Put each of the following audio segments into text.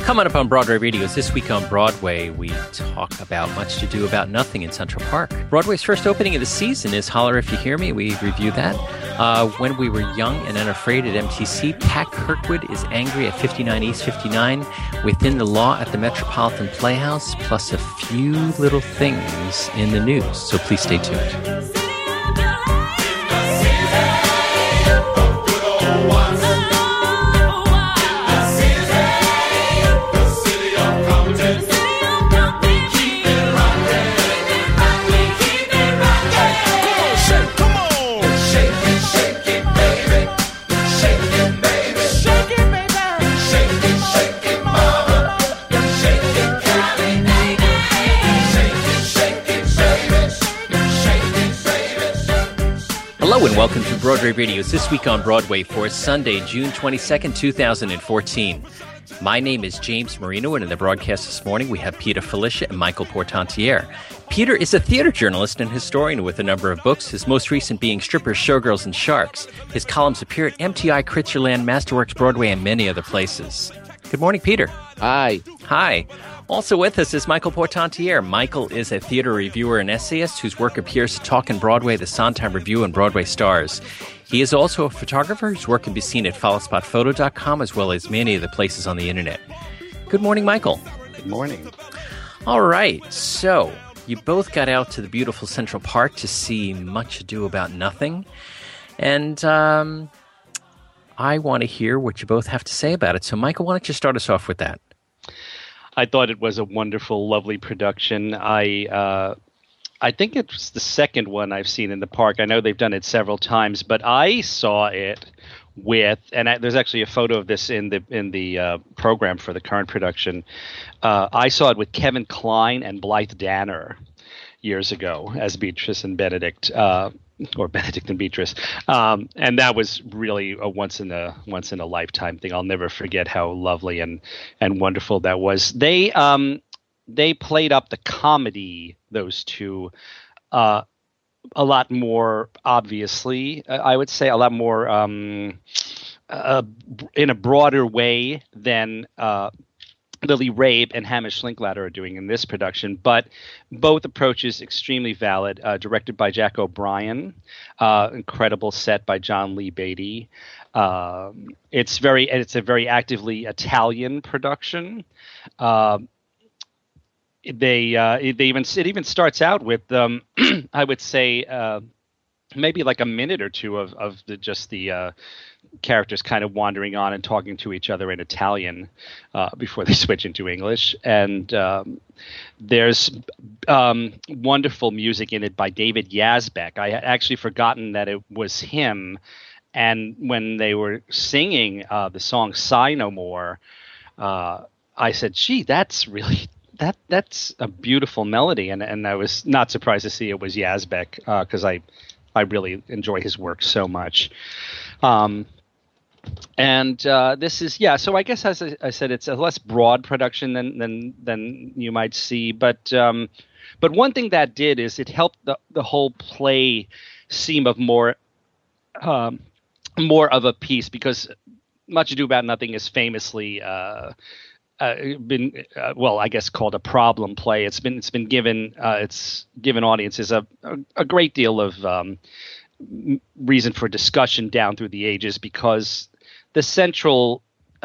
Coming up on Broadway Radio's This Week on Broadway, we talk about Much to Do About Nothing in Central Park. Broadway's first opening of the season is Holler If You Hear Me. We review that. When We Were Young and Unafraid at MTC, Pat Kirkwood is angry at 59 East 59, Within the Law at the Metropolitan Playhouse, plus a few little things in the news. So please stay tuned. Hello and welcome to Broadway Radio's This Week on Broadway for Sunday, June 22nd, 2014. My name is James Marino, and in the broadcast this morning we have Peter Felicia and Michael Portantiere. Peter is a theater journalist and historian with a number of books, his most recent being Strippers, Showgirls, and Sharks. His columns appear at MTI, Kritzerland, Masterworks Broadway, and many other places. Good morning, Peter. Hi. Hi. Also with us is Michael Portantiere. Michael is a theater reviewer and essayist whose work appears to Talkin' Broadway, the Sondheim Review, and Broadway Stars. He is also a photographer whose work can be seen at followspotphoto.com as well as many of the places on the internet. Good morning, Michael. Good morning. All right, so you both got out to the beautiful Central Park to see Much Ado About Nothing, and I want to hear what you both have to say about it. So, Michael, why don't you start us off with that? I thought it was a wonderful, lovely production. I think it's the second one I've seen in the park. I know they've done it several times, but I saw it with, and there's actually a photo of this in the program for the current production. I saw it with Kevin Kline and Blythe Danner years ago as Beatrice and Benedict, or Benedict and Beatrice, and that was really a once in a lifetime thing. I'll never forget how lovely and wonderful that was. They played up the comedy, those two, a lot more obviously. I would say a lot more in a broader way than Lily Rabe and Hamish Linklater are doing in this production, but both approaches extremely valid. Directed by Jack O'Brien, incredible set by John Lee Beatty. It's a very actively Italian production. It even starts out with I would say maybe like a minute or two of the characters kind of wandering on and talking to each other in Italian before they switch into English. And there's wonderful music in it by David Yazbek. I had actually forgotten that it was him. And when they were singing the song Sigh No More, I said, gee, that's really... That's a beautiful melody, and I was not surprised to see it was Yazbek because I really enjoy his work so much. And this is so I guess as I said, it's a less broad production than you might see, but one thing that did is it helped the whole play seem of more of a piece, because Much Ado About Nothing is famously been I guess called a problem play. It's been given audiences a great deal of reason for discussion down through the ages, because the central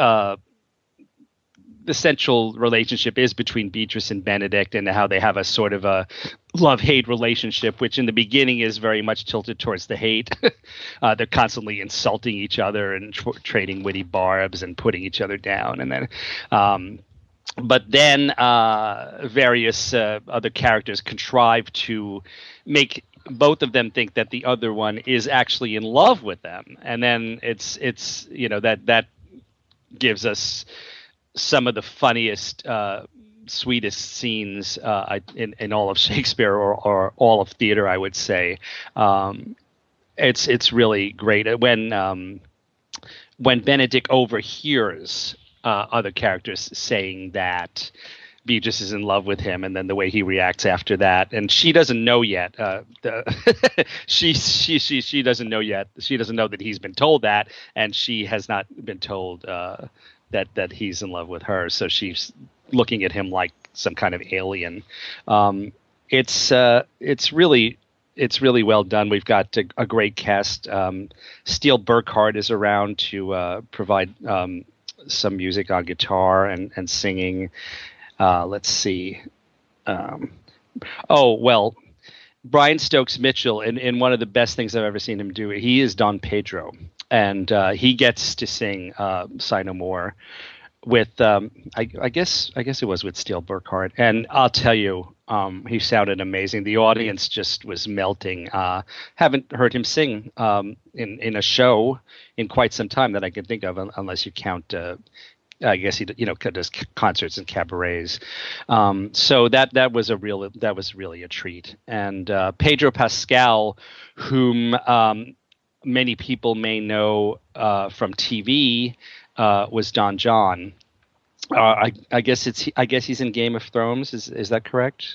relationship is between Beatrice and Benedict, and how they have a sort of a love-hate relationship, which in the beginning is very much tilted towards the hate. They're constantly insulting each other and trading witty barbs and putting each other down. And then, but then various other characters contrive to make both of them think that the other one is actually in love with them. And then it's that gives us some of the funniest, sweetest scenes in all of Shakespeare or all of theater, I would say. It's really great when Benedict overhears other characters saying that Beatrice is in love with him, and then the way he reacts after that, and she doesn't know yet. She doesn't know yet. She doesn't know that he's been told that, and she has not been told that he's in love with her. So she's looking at him like some kind of alien. It's really well done. We've got a great cast. Steele Burkhart is around to provide some music on guitar and singing. Let's see. Brian Stokes Mitchell, in one of the best things I've ever seen him do, he is Don Pedro, and he gets to sing "Sigh No More" with I guess it was with Steele Burkhart, and I'll tell you, he sounded amazing. The audience just was melting. Haven't heard him sing in a show in quite some time that I can think of, unless you count. I guess he does concerts and cabarets. So that was really a treat. And Pedro Pascal, whom many people may know from TV, was Don John. I guess he's in Game of Thrones. Is that correct?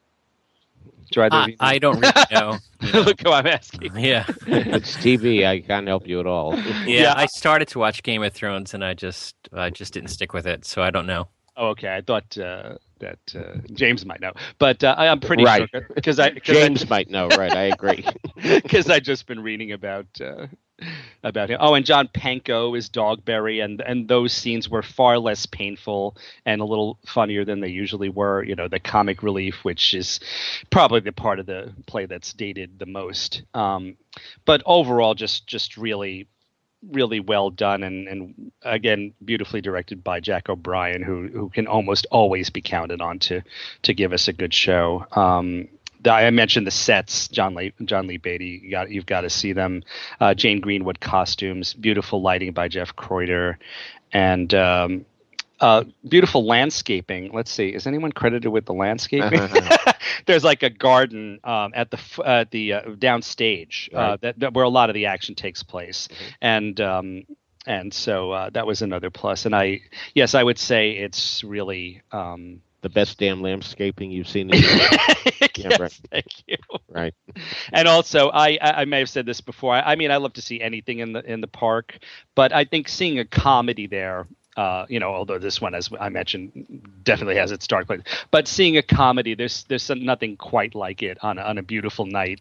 I don't really know. Look who I'm asking. Yeah. It's TV. I can't help you at all. Yeah, I started to watch Game of Thrones, and I just didn't stick with it, so I don't know. Oh, okay. I thought that James might know, but I'm pretty sure because James might know. Right, I agree. Because I've just been reading about him. Oh, and John Pankow is Dogberry, and those scenes were far less painful and a little funnier than they usually were. The comic relief, which is probably the part of the play that's dated the most. But overall, just really, really well done, and again, beautifully directed by Jack O'Brien, who can almost always be counted on to give us a good show. I mentioned the sets, John Lee Beatty. You've got to see them. Jane Greenwood costumes, beautiful lighting by Jeff Kreuter, and beautiful landscaping. Let's see, is anyone credited with the landscaping? There's like a garden at the downstage, right, where a lot of the action takes place, and so that was another plus. And I would say it's really. The best damn landscaping you've seen. Yes, right. Thank you. Right. And also, I may have said this before. I mean, I love to see anything in the park, but I think seeing a comedy there, although this one, as I mentioned, definitely has its dark place, but seeing a comedy, there's nothing quite like it on a beautiful night.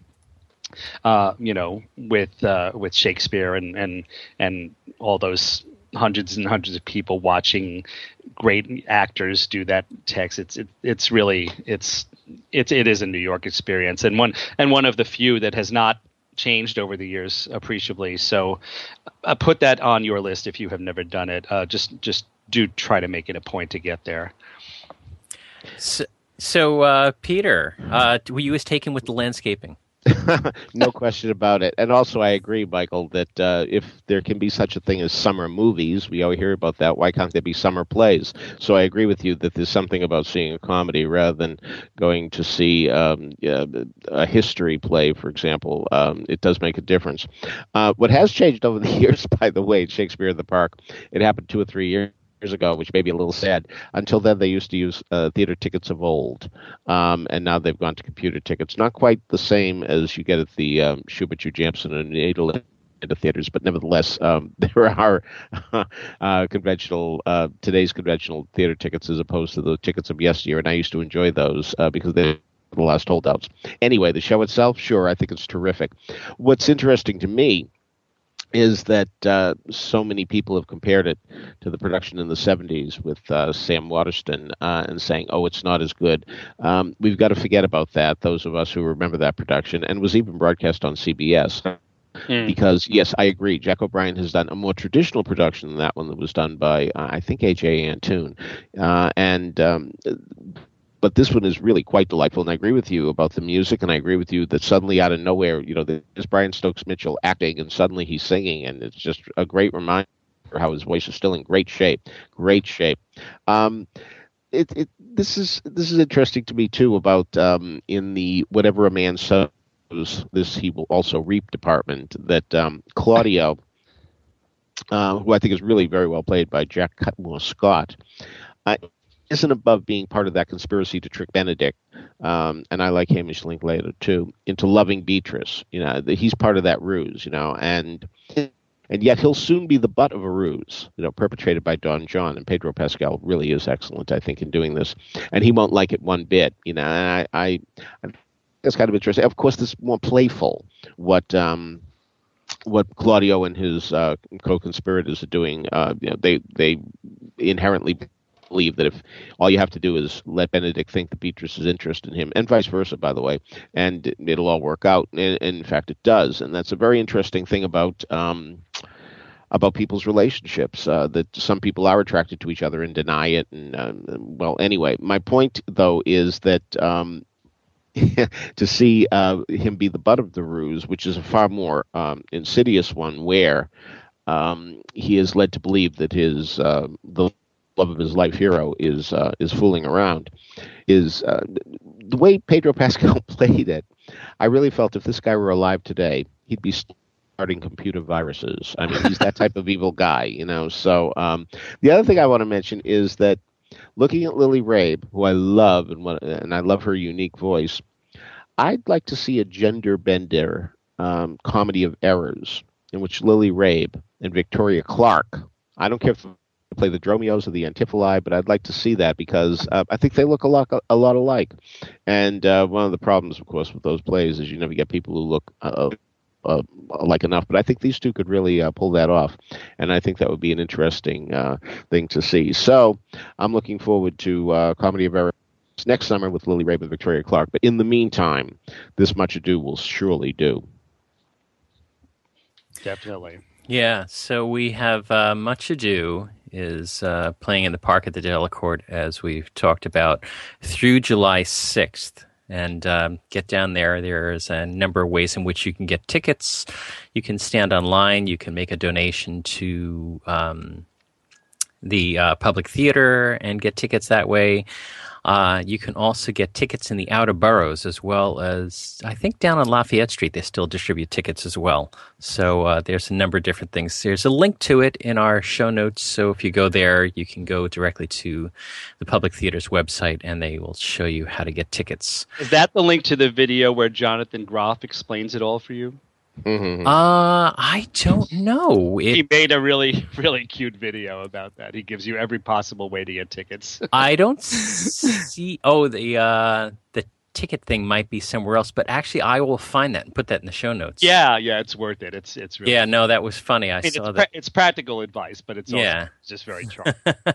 With Shakespeare and all those hundreds and hundreds of people watching great actors do that text. It is a New York experience, and one of the few that has not changed over the years appreciably. So put that on your list if you have never done it. Just do try to make it a point to get there. So Peter, were you as taken with the landscaping? No question about it. And also I agree, Michael, that if there can be such a thing as summer movies, we always hear about that, why can't there be summer plays? So I agree with you that there's something about seeing a comedy rather than going to see a history play, for example. It does make a difference. What has changed over the years, by the way, Shakespeare in the Park, it happened 2 or 3 years ago, which may be a little sad. Until then, they used to use theater tickets of old, and now they've gone to computer tickets. Not quite the same as you get at the Schubert, Hugh Jampson, and Adel in the theaters, but nevertheless, there are today's conventional theater tickets as opposed to the tickets of yesteryear, and I used to enjoy those because they're the last holdouts. Anyway, the show itself, sure, I think it's terrific. What's interesting to me is that so many people have compared it to the production in the 70s with Sam Waterston and saying, oh, it's not as good. We've got to forget about that, those of us who remember that production, and was even broadcast on CBS. Because, yes, I agree, Jack O'Brien has done a more traditional production than that one that was done by, I think, A.J. Antoon. But this one is really quite delightful, and I agree with you about the music, and I agree with you that suddenly out of nowhere, there's Brian Stokes Mitchell acting, and suddenly he's singing, and it's just a great reminder how his voice is still in great shape. Great shape. This is interesting to me too about in the Whatever a Man Sows, this he will also reap department, that Claudio, who I think is really very well played by Jack Cutmore Scott, isn't above being part of that conspiracy to trick Benedict, and I like Hamish Linklater too, into loving Beatrice. He's part of that ruse, and and yet he'll soon be the butt of a ruse, perpetrated by Don John. And Pedro Pascal really is excellent, I think, in doing this, and he won't like it one bit. And I that's kind of interesting. Of course, this is more playful. What Claudio and his co-conspirators are doing, they inherently believe that if all you have to do is let Benedict think that Beatrice is interested in him, and vice versa, by the way, and it'll all work out. And in fact, it does. And that's a very interesting thing about people's relationships, that some people are attracted to each other and deny it. And well, anyway, my point, though, is that to see him be the butt of the ruse, which is a far more insidious one, where he is led to believe that the love of his life hero is fooling around, is the way Pedro Pascal played it. I really felt if this guy were alive today, he'd be starting computer viruses. I mean, he's that type of evil guy, So the other thing I want to mention is that, looking at Lily Rabe, who I love, and I love her unique voice, I'd like to see a gender bender comedy of errors in which Lily Rabe and Victoria Clark, I don't care if they play the Dromios or the Antiphili, but I'd like to see that because I think they look a lot alike. And one of the problems, of course, with those plays is you never get people who look alike enough. But I think these two could really pull that off, and I think that would be an interesting thing to see. So I'm looking forward to Comedy of Errors next summer with Lily Rabe and Victoria Clark. But in the meantime, This Much Ado will surely do. Definitely. Yeah, so we have Much Ado is playing in the Park at the Delacorte, as we've talked about, through July 6th. And get down there. There's a number of ways in which you can get tickets. You can stand online. You can make a donation to the public theater and get tickets that way. You can also get tickets in the outer boroughs, as well as, I think, down on Lafayette Street, they still distribute tickets as well. So there's a number of different things. There's a link to it in our show notes. So if you go there, you can go directly to the Public Theater's website, and they will show you how to get tickets. Is that the link to the video where Jonathan Groff explains it all for you? Mm-hmm. I don't know. He made a really, really cute video about that. He gives you every possible way to get tickets. I don't see. Oh, the ticket thing might be somewhere else, but actually, I will find that and put that in the show notes. Yeah, it's worth it. It's really. Yeah, no, that was funny. I saw that. It's practical advice, but it's also just very charming.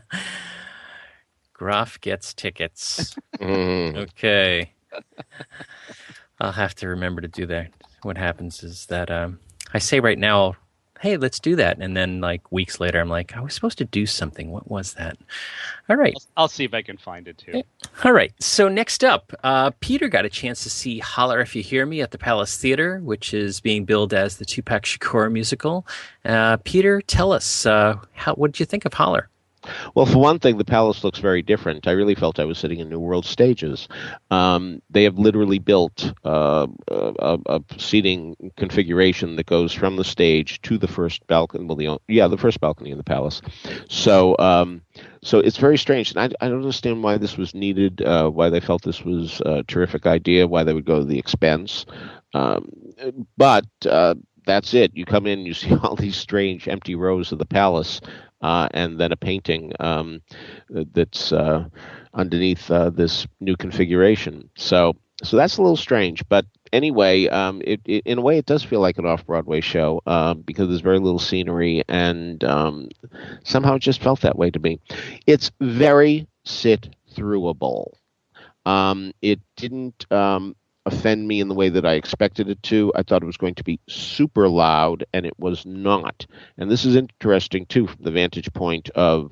Groff gets tickets. Mm. Okay, I'll have to remember to do that. What happens is that I say right now, hey, let's do that. And then like weeks later, I'm like, I was supposed to do something. What was that? All right. I'll see if I can find it too. All right. So next up, Peter got a chance to see Holler If You Hear Me at the Palace Theater, which is being billed as the Tupac Shakur musical. Peter, tell us, what did you think of Holler? Well, for one thing, the Palace looks very different. I really felt I was sitting in New World Stages. They have literally built a seating configuration that goes from the stage to the first balcony. Well, the first balcony in the Palace. So it's very strange, and I don't understand why this was needed. Why they felt this was a terrific idea. Why they would go to the expense. But that's it. You come in, you see all these strange empty rows of the Palace. And then a painting that's underneath this new configuration. So that's a little strange. But anyway, it in a way, it does feel like an off-Broadway show because there's very little scenery, and somehow it just felt that way to me. It's very sit-throughable. It didn't offend me in the way that I expected it to. I thought it was going to be super loud, and it was not. And this is interesting, too, from the vantage point of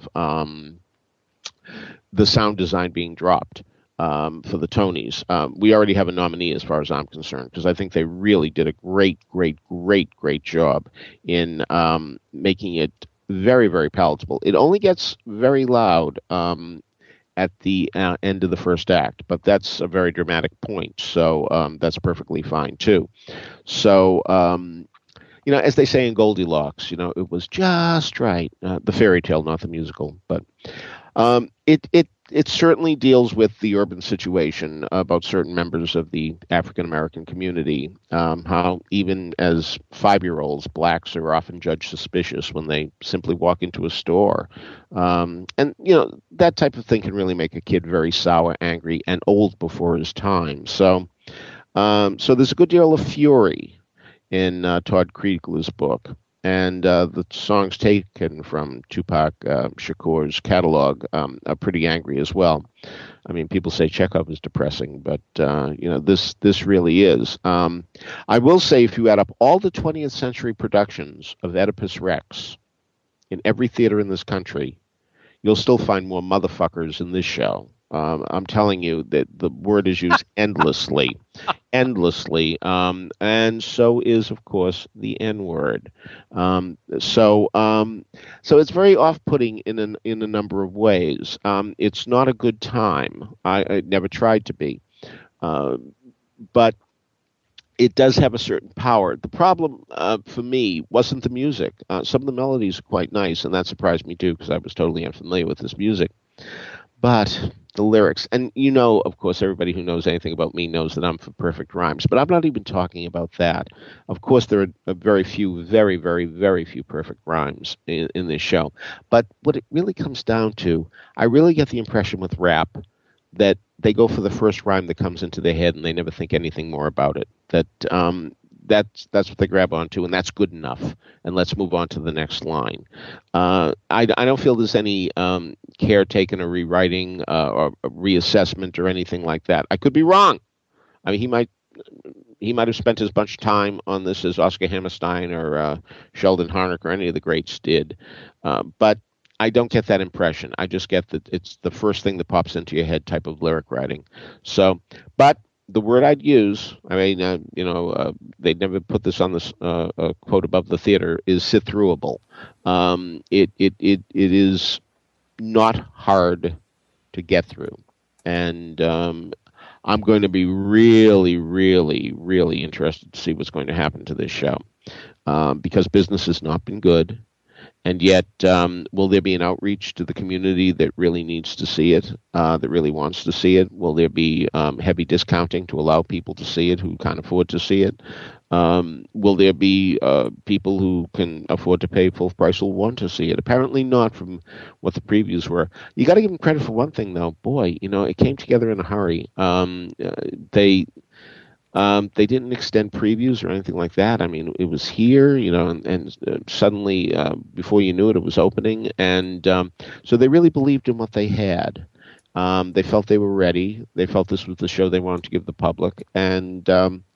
the sound design being dropped for the Tonys. We already have a nominee as far as I'm concerned, because I think they really did a great job in making it very, very palatable. It only gets very loud at the end of the first act, but that's a very dramatic point, so that's perfectly fine too. So as they say in Goldilocks, it was just right. The fairy tale, not the musical, but it it certainly deals with the urban situation about certain members of the African American community. How even as 5-year-olds, blacks are often judged suspicious when they simply walk into a store, and that type of thing can really make a kid very sour, angry, and old before his time. So there's a good deal of fury in Todd Kriegler's book. And the songs taken from Tupac Shakur's catalog are pretty angry as well. I mean, people say Chekhov is depressing, but this really is. I will say, if you add up all the 20th century productions of Oedipus Rex in every theater in this country, you'll still find more motherfuckers in this show. I'm telling you that the word is used endlessly, and so is, of course, the N-word. So it's very off-putting in a number of ways. It's not a good time. I never tried to be, but it does have a certain power. The problem for me wasn't the music. Some of the melodies are quite nice, and that surprised me too, because I was totally unfamiliar with this music. But the lyrics, and of course, everybody who knows anything about me knows that I'm for perfect rhymes, but I'm not even talking about that. Of course, there are very, very few perfect rhymes in this show. But what it really comes down to, I really get the impression with rap that they go for the first rhyme that comes into their head and they never think anything more about it. That's what they grab onto, and that's good enough. And let's move on to the next line. I don't feel there's any care taken or rewriting or reassessment or anything like that. I could be wrong. I mean, he might have spent as much time on this as Oscar Hammerstein or Sheldon Harnick or any of the greats did. But I don't get that impression. I just get that it's the first thing that pops into your head type of lyric writing. So, but the word I'd use, I mean, they'd never put this on this quote above the theater, is sit-throughable. It is not hard to get through. And I'm going to be really, really, really interested to see what's going to happen to this show. Because business has not been good. And yet, will there be an outreach to the community that really needs to see it, that really wants to see it? Will there be heavy discounting to allow people to see it who can't afford to see it? Will there be people who can afford to pay full price who want to see it? Apparently not, from what the previews were. You got to give them credit for one thing, though. Boy, it came together in a hurry. They didn't extend previews or anything like that. I mean, it was here, and suddenly, before you knew it, it was opening. And so they really believed in what they had. They felt they were ready. They felt this was the show they wanted to give the public. And,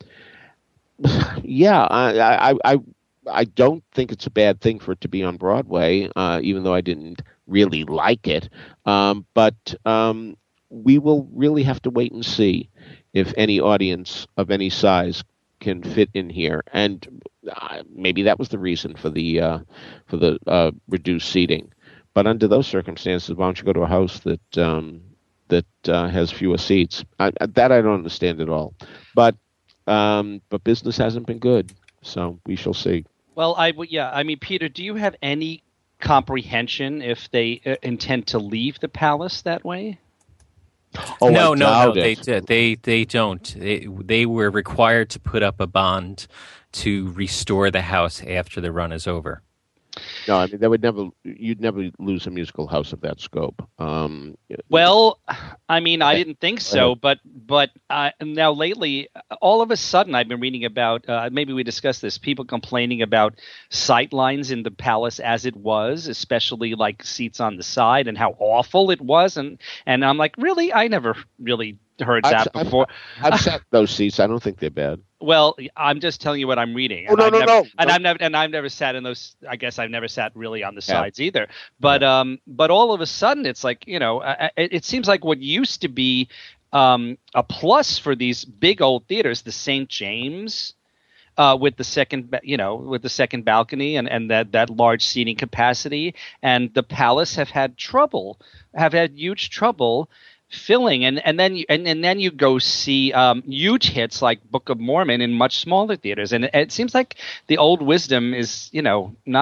yeah, I don't think it's a bad thing for it to be on Broadway, even though I didn't really like it. But we will really have to wait and see if any audience of any size can fit in here, and maybe that was the reason for the reduced seating. But under those circumstances, why don't you go to a house that has fewer seats? That I don't understand at all. But business hasn't been good, so we shall see. Well, I mean, Peter, do you have any comprehension if they intend to leave the palace that way? Oh, no, they don't. They were required to put up a bond to restore the house after the run is over. No, I mean you'd never lose a musical house of that scope. Well, I mean, I didn't think so, but now lately, all of a sudden, I've been reading about. Maybe we discussed this. People complaining about sight lines in the palace as it was, especially like seats on the side, and how awful it was. And I'm like, really? I never really heard that before. I've sat those seats. I don't think they're bad. Well, I'm just telling you what I'm reading. Oh, no. I've never sat in those. I guess I've never sat really on the sides either. But all of a sudden, it's like, it seems like what used to be a plus for these big old theaters, the St. James, with the second balcony and that large seating capacity, and the Palace have had huge trouble filling, and then you go see huge hits like Book of Mormon in much smaller theaters, and it seems like the old wisdom is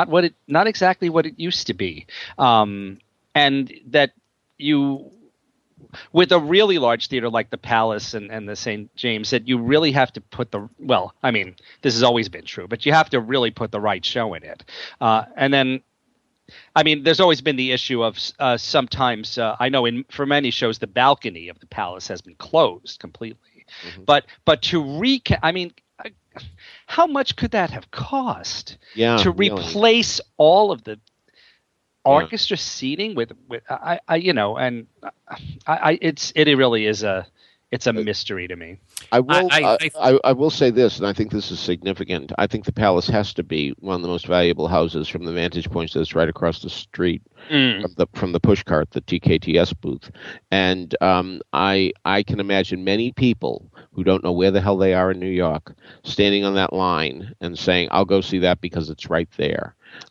not exactly what it used to be, and that you with a really large theater like the Palace and the St. James, that you really have to put this has always been true, but you have to really put the right show in it. And then, there's always been the issue of sometimes, I know for many shows, the balcony of the Palace has been closed completely. Mm-hmm. But to how much could that have cost to replace all of the orchestra seating with it really is it's a mystery to me. I will say this, and I think this is significant. I think the Palace has to be one of the most valuable houses from the vantage point that's right across the street from the pushcart, the TKTS booth. And I can imagine many people who don't know where the hell they are in New York standing on that line and saying, "I'll go see that because it's right there."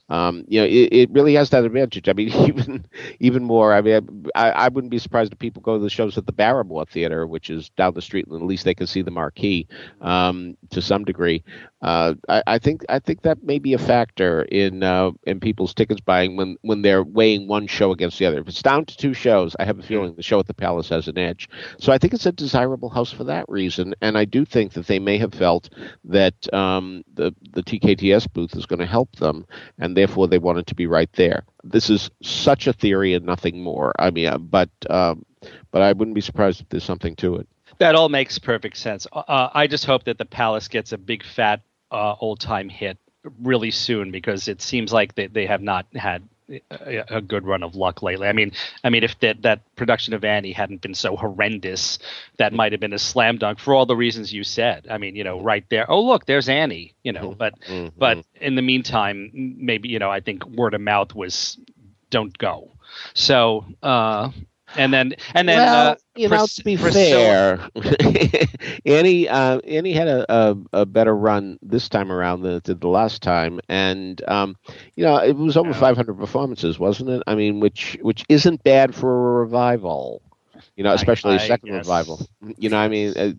It really has that advantage. I mean, even more. I mean, I wouldn't be surprised if people go to the shows at the Barrymore Theater, which is down the street, and at least they can see the marquee to some degree. I think that may be a factor in people's tickets buying when they're weighing one show against the other. If it's down to two shows, I have a feeling the show at the Palace has an edge. So I think it's a desirable house for that reason, and I do think that they may have felt that the TKTS booth is going to help them, and therefore they wanted to be right there. This is such a theory and nothing more. I mean, but I wouldn't be surprised if there's something to it. That all makes perfect sense. I just hope that the Palace gets a big fat old-time hit really soon, because it seems like they have not had a good run of luck lately. I mean, if that production of Annie hadn't been so horrendous, that might have been a slam dunk for all the reasons you said. I mean, right there. Oh, look, there's Annie. But in the meantime, maybe I think word of mouth was don't go. So. And then, to be fair, Annie had a better run this time around than it did the last time, and it was over 500 performances, wasn't it? I mean, which isn't bad for a revival. Especially a second revival. No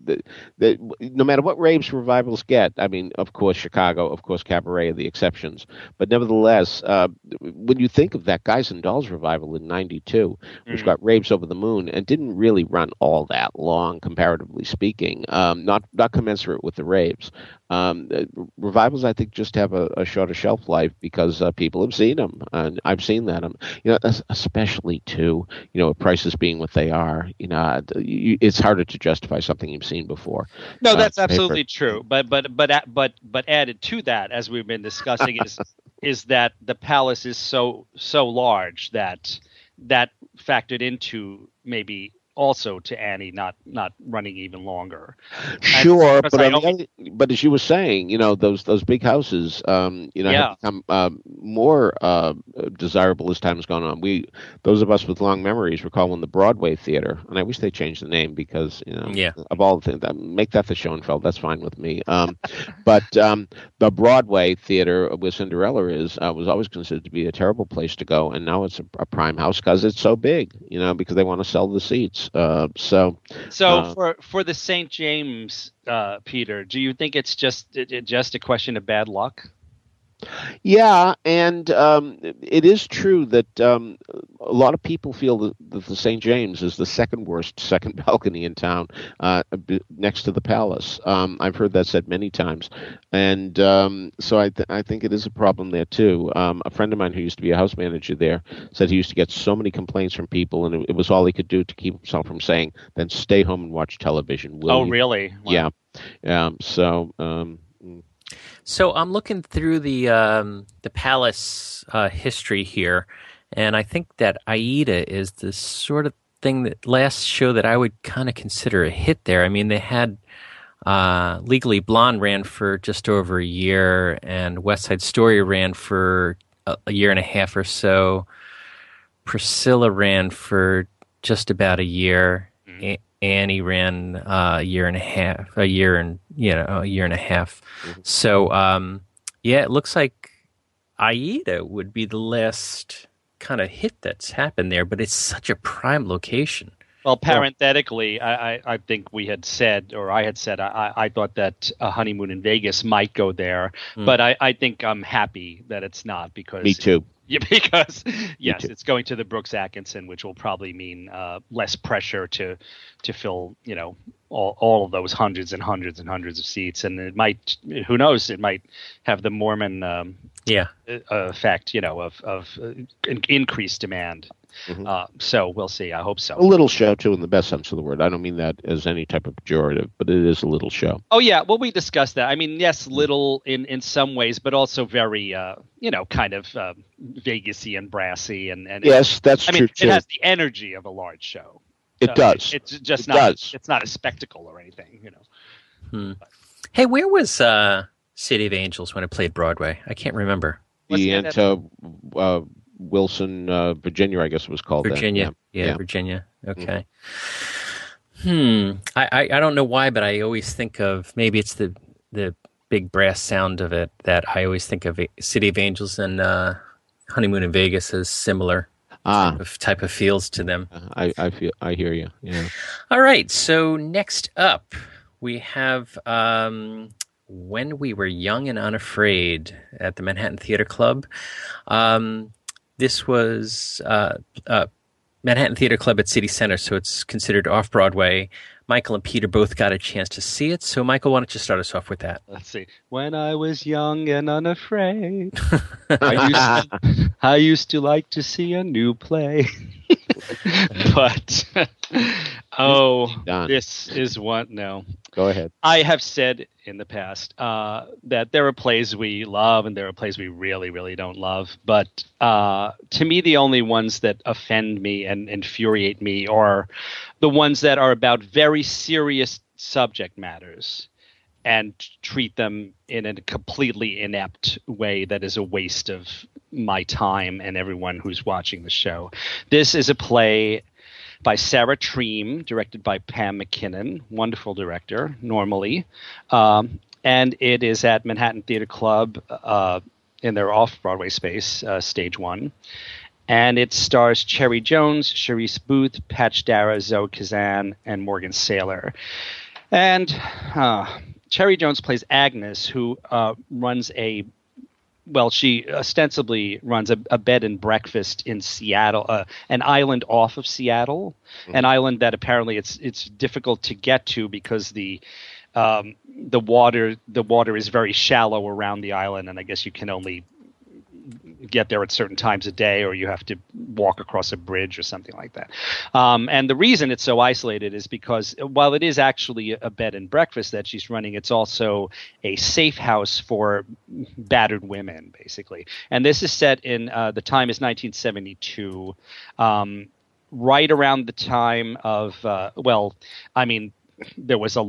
matter what raves revivals get, I mean, of course, Chicago, of course, Cabaret are the exceptions. But nevertheless, when you think of that Guys and Dolls revival in '92, which got raves over the moon and didn't really run all that long, comparatively speaking, not commensurate with the raves. Revivals, I think, just have a shorter shelf life because people have seen them, and I've seen that. Especially too, with prices being what they are. It's harder to justify something you've seen before. No, that's absolutely true. But added to that, as we've been discussing, is that the Palace is so large that factored into maybe also to Annie not running even longer. Sure, but as you were saying, those big houses, have become more desirable as time has gone on. Those of us with long memories recall when the Broadway Theater, and I wish they changed the name because of all the things, make that the Schoenfeld. That's fine with me. But the Broadway Theater where Cinderella is was always considered to be a terrible place to go, and now it's a prime house because it's so big. Because they want to sell the seats. So for the St. James, Peter, do you think it's just a question of bad luck? Yeah, and it is true that a lot of people feel that the St. James is the second balcony in town, next to the Palace. I've heard that said many times, and so I think it is a problem there too. A friend of mine who used to be a house manager there said he used to get so many complaints from people, and it was all he could do to keep himself from saying, "Then stay home and watch television." Really? Wow. Yeah. So I'm looking through the Palace history here, and I think that Aida is the sort of thing that last show that I would kind of consider a hit there. I mean, they had Legally Blonde ran for just over a year, and West Side Story ran for a year and a half or so. Priscilla ran for just about a year. Annie ran a year and a half. Mm-hmm. So, it looks like Aida would be the last kind of hit that's happened there, but it's such a prime location. Well, parenthetically, I think we had said, or I had said, I thought that a Honeymoon in Vegas might go there, but I think I'm happy that it's not because me too. Yeah, because yes, it's going to the Brooks Atkinson, which will probably mean less pressure to fill, all of those hundreds and hundreds and hundreds of seats, and it might, who knows, it might have the Mormon effect, of increased demand. Mm-hmm. So we'll see. I hope so. A little show too, in the best sense of the word. I don't mean that as any type of pejorative, but it is a little show. Oh yeah, well, we discussed that. I mean, yes, little in some ways, but also very kind of Vegas-y and brassy and yes, that's true. It has the energy of a large show. It does. It's just not. It's not a spectacle or anything, Hey, where was City of Angels when it played Broadway? I can't remember. Wilson, Virginia, I guess it was called. Virginia, yeah, Virginia. Okay. I don't know why, but I always think of, maybe it's the big brass sound of it, that I always think of City of Angels and Honeymoon in Vegas as similar type of feels to them. I hear you. Yeah. All right. So next up, we have When We Were Young and Unafraid at the Manhattan Theater Club. This was Manhattan Theater Club at City Center, so it's considered off-Broadway. Michael and Peter both got a chance to see it. So, Michael, why don't you start us off with that? Let's see. When I was young and unafraid, I used to like to see a new play. But, this is one. No. Go ahead. I have said in the past that there are plays we love and there are plays we really, really don't love. But to me, the only ones that offend me and infuriate me are the ones that are about very serious subject matters and treat them in a completely inept way that is a waste of my time and everyone who's watching the show. This is a play by Sarah Treem, directed by Pam McKinnon, wonderful director, normally. And it is at Manhattan Theater Club in their off-Broadway space, Stage 1. And it stars Cherry Jones, Charisse Booth, Patch Dara, Zoe Kazan, and Morgan Saylor. And Cherry Jones plays Agnes, who runs she ostensibly runs a bed and breakfast in Seattle, an island off of Seattle, an island that apparently it's difficult to get to because the water is very shallow around the island, and I guess you can only get there at certain times a day, or you have to walk across a bridge or something like that. And the reason it's so isolated is because while it is actually a bed and breakfast that she's running, it's also a safe house for battered women, basically. And this is set in the time is 1972, right around the time of there was a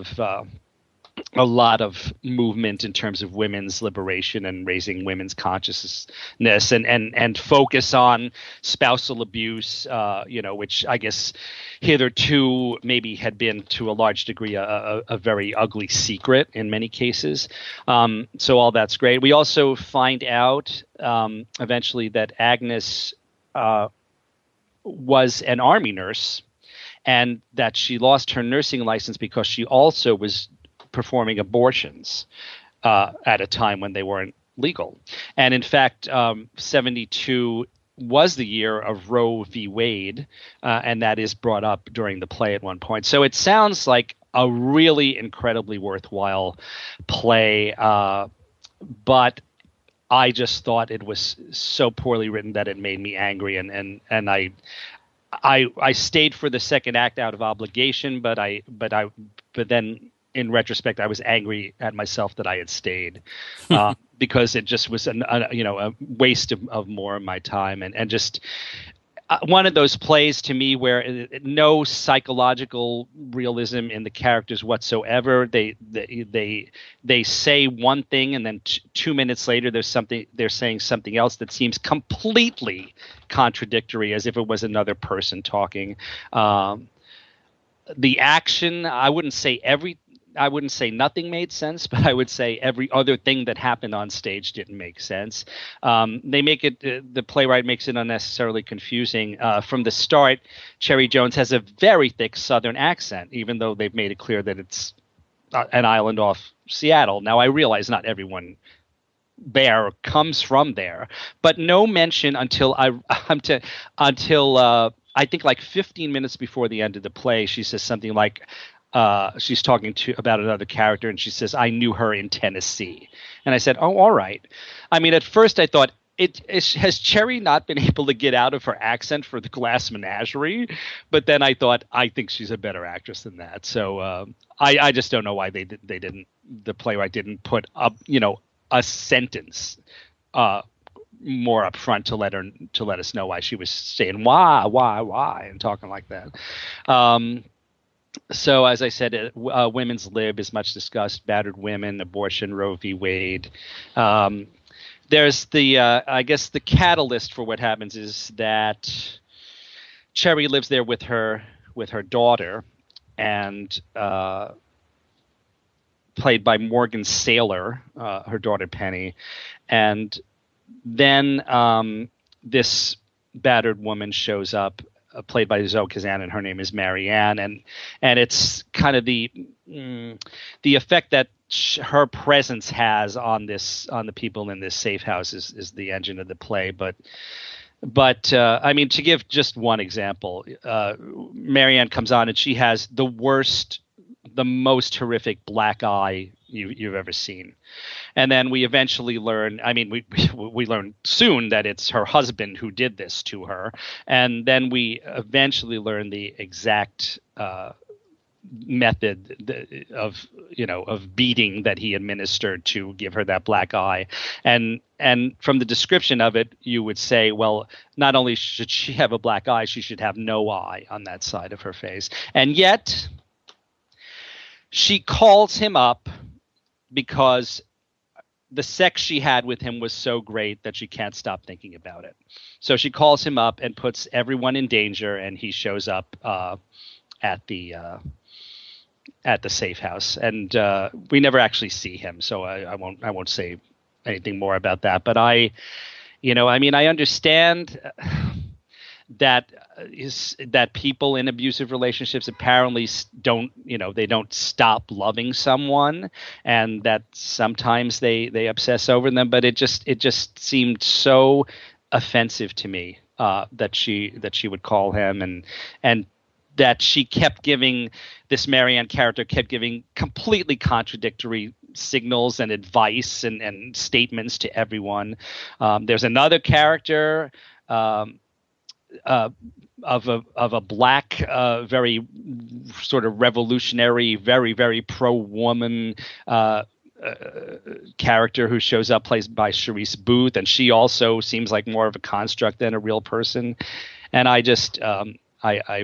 lot of movement in terms of women's liberation and raising women's consciousness and focus on spousal abuse, which I guess hitherto maybe had been to a large degree a very ugly secret in many cases. So all that's great. We also find out eventually that Agnes was an Army nurse and that she lost her nursing license because she also was performing abortions at a time when they weren't legal. And in fact, 72 was the year of Roe v. Wade, and that is brought up during the play at one point. So it sounds like a really incredibly worthwhile play, but I just thought it was so poorly written that it made me angry, and I stayed for the second act out of obligation, but then in retrospect, I was angry at myself that I had stayed because it just was a waste of more of my time and just one of those plays to me where no psychological realism in the characters whatsoever. They say one thing and then 2 minutes later they're saying something else that seems completely contradictory, as if it was another person talking. The action, I wouldn't say nothing made sense, but I would say every other thing that happened on stage didn't make sense. The playwright makes it unnecessarily confusing. From the start, Cherry Jones has a very thick Southern accent, even though they've made it clear that it's an island off Seattle. Now, I realize not everyone bear comes from there, but no mention until I think like 15 minutes before the end of the play. She says something like, she's talking about another character, and she says, "I knew her in Tennessee," and I said, "Oh, all right." I mean, at first I thought, has Cherry not been able to get out of her accent for the Glass Menagerie? But then I thought, I think she's a better actress than that. So I just don't know why the playwright didn't put up, a sentence more up front to let us know why she was saying why and talking like that. So as I said, women's lib is much discussed, battered women, abortion, Roe v. Wade. There's I guess the catalyst for what happens is that Cherry lives there with her daughter, and played by Morgan Saylor, her daughter Penny, and then this battered woman shows up, played by Zoe Kazan, and her name is Marianne, and it's kind of the effect that her presence has on the people in this safe house is the engine of the play. But I mean, to give just one example, Marianne comes on and she has the most horrific black eye you've ever seen. And then we eventually learn, I mean, we learn soon that it's her husband who did this to her. And then we eventually learn the exact method of beating that he administered to give her that black eye. And from the description of it, you would say, well, not only should she have a black eye, she should have no eye on that side of her face. And yet she calls him up because the sex she had with him was so great that she can't stop thinking about it. So she calls him up and puts everyone in danger, and he shows up at the safe house. And we never actually see him, so I won't say anything more about that. But I understand that people in abusive relationships apparently don't stop loving someone, and that sometimes they obsess over them. But it just seemed so offensive to me that she would call him, and that she kept giving, this Marianne character kept giving completely contradictory signals and advice and statements to everyone. There's another character of a black, very sort of revolutionary, very, very pro-woman character who shows up, played by Charisse Booth, and she also seems like more of a construct than a real person. And I just, I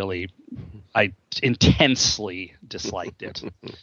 intensely disliked it.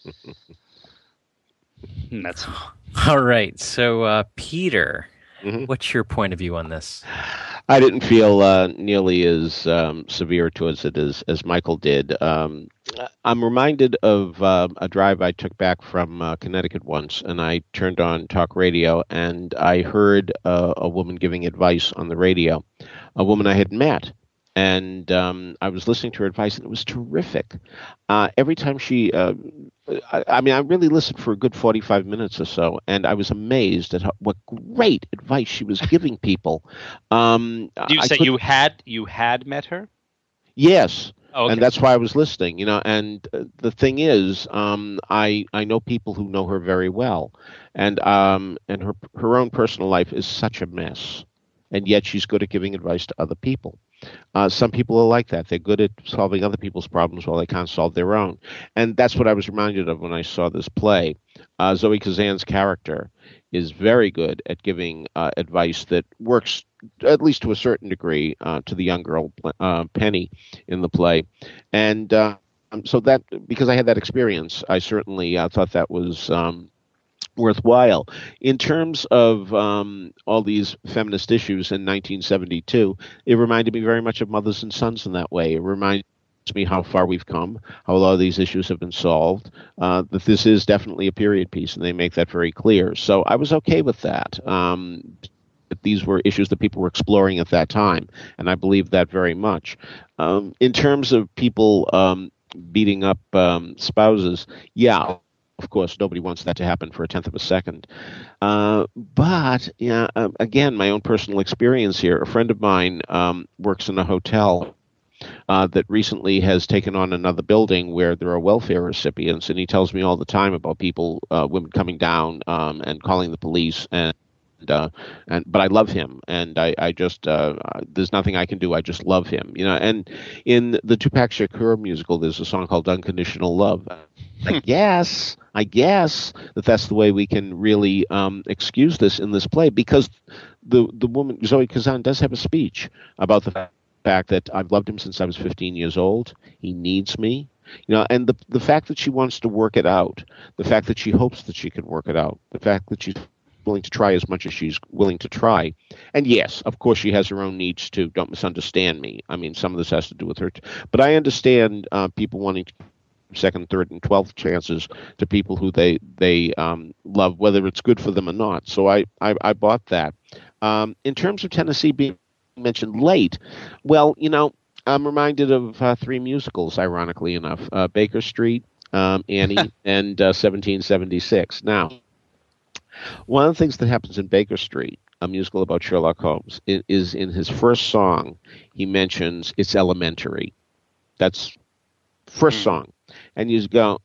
And that's all right. So, Peter, what's your point of view on this? I didn't feel nearly as severe towards it as Michael did. I'm reminded of a drive I took back from Connecticut once, and I turned on talk radio, and I heard a woman giving advice on the radio, a woman I had met. And I was listening to her advice, and it was terrific. Every time she, I really listened for a good 45 minutes or so, and I was amazed at what great advice she was giving people. Do you say you had met her? Yes. Oh, okay. And that's why I was listening, And the thing is, I know people who know her very well, and her own personal life is such a mess, and yet she's good at giving advice to other people. Some people are like that. They're good at solving other people's problems while they can't solve their own. And that's what I was reminded of when I saw this play. Zoe Kazan's character is very good at giving advice that works, at least to a certain degree, to the young girl, Penny, in the play. And so that, because I had that experience, I certainly thought that was worthwhile. In terms of all these feminist issues in 1972, it reminded me very much of Mothers and Sons in that way. It reminds me how far we've come, how a lot of these issues have been solved, that this is definitely a period piece, and they make that very clear. So I was okay with that. These were issues that people were exploring at that time, and I believe that very much. In terms of people beating up spouses, yeah, of course, nobody wants that to happen for a tenth of a second. But yeah, again, my own personal experience here. A friend of mine works in a hotel that recently has taken on another building where there are welfare recipients, and he tells me all the time about people, women coming down and calling the police, but I love him, and I just there's nothing I can do. I just love him, And in the Tupac Shakur musical, there's a song called "Unconditional Love." I guess that's the way we can really excuse this in this play, because the woman Zoe Kazan does have a speech about the fact that I've loved him since I was 15 years old. He needs me. And the fact that she wants to work it out, the fact that she hopes that she can work it out, the fact that she's willing to try as much as she's willing to try. And yes, of course, she has her own needs too. Don't misunderstand me. I mean, some of this has to do with her. But I understand people wanting second, third, and 12th chances to people who they love, whether it's good for them or not. So I bought that. In terms of Tennessee being mentioned late, well, I'm reminded of three musicals, ironically enough: Baker Street, Annie, and 1776. Now, one of the things that happens in Baker Street, a musical about Sherlock Holmes, is in his first song, he mentions it's elementary. That's first song. And you just go,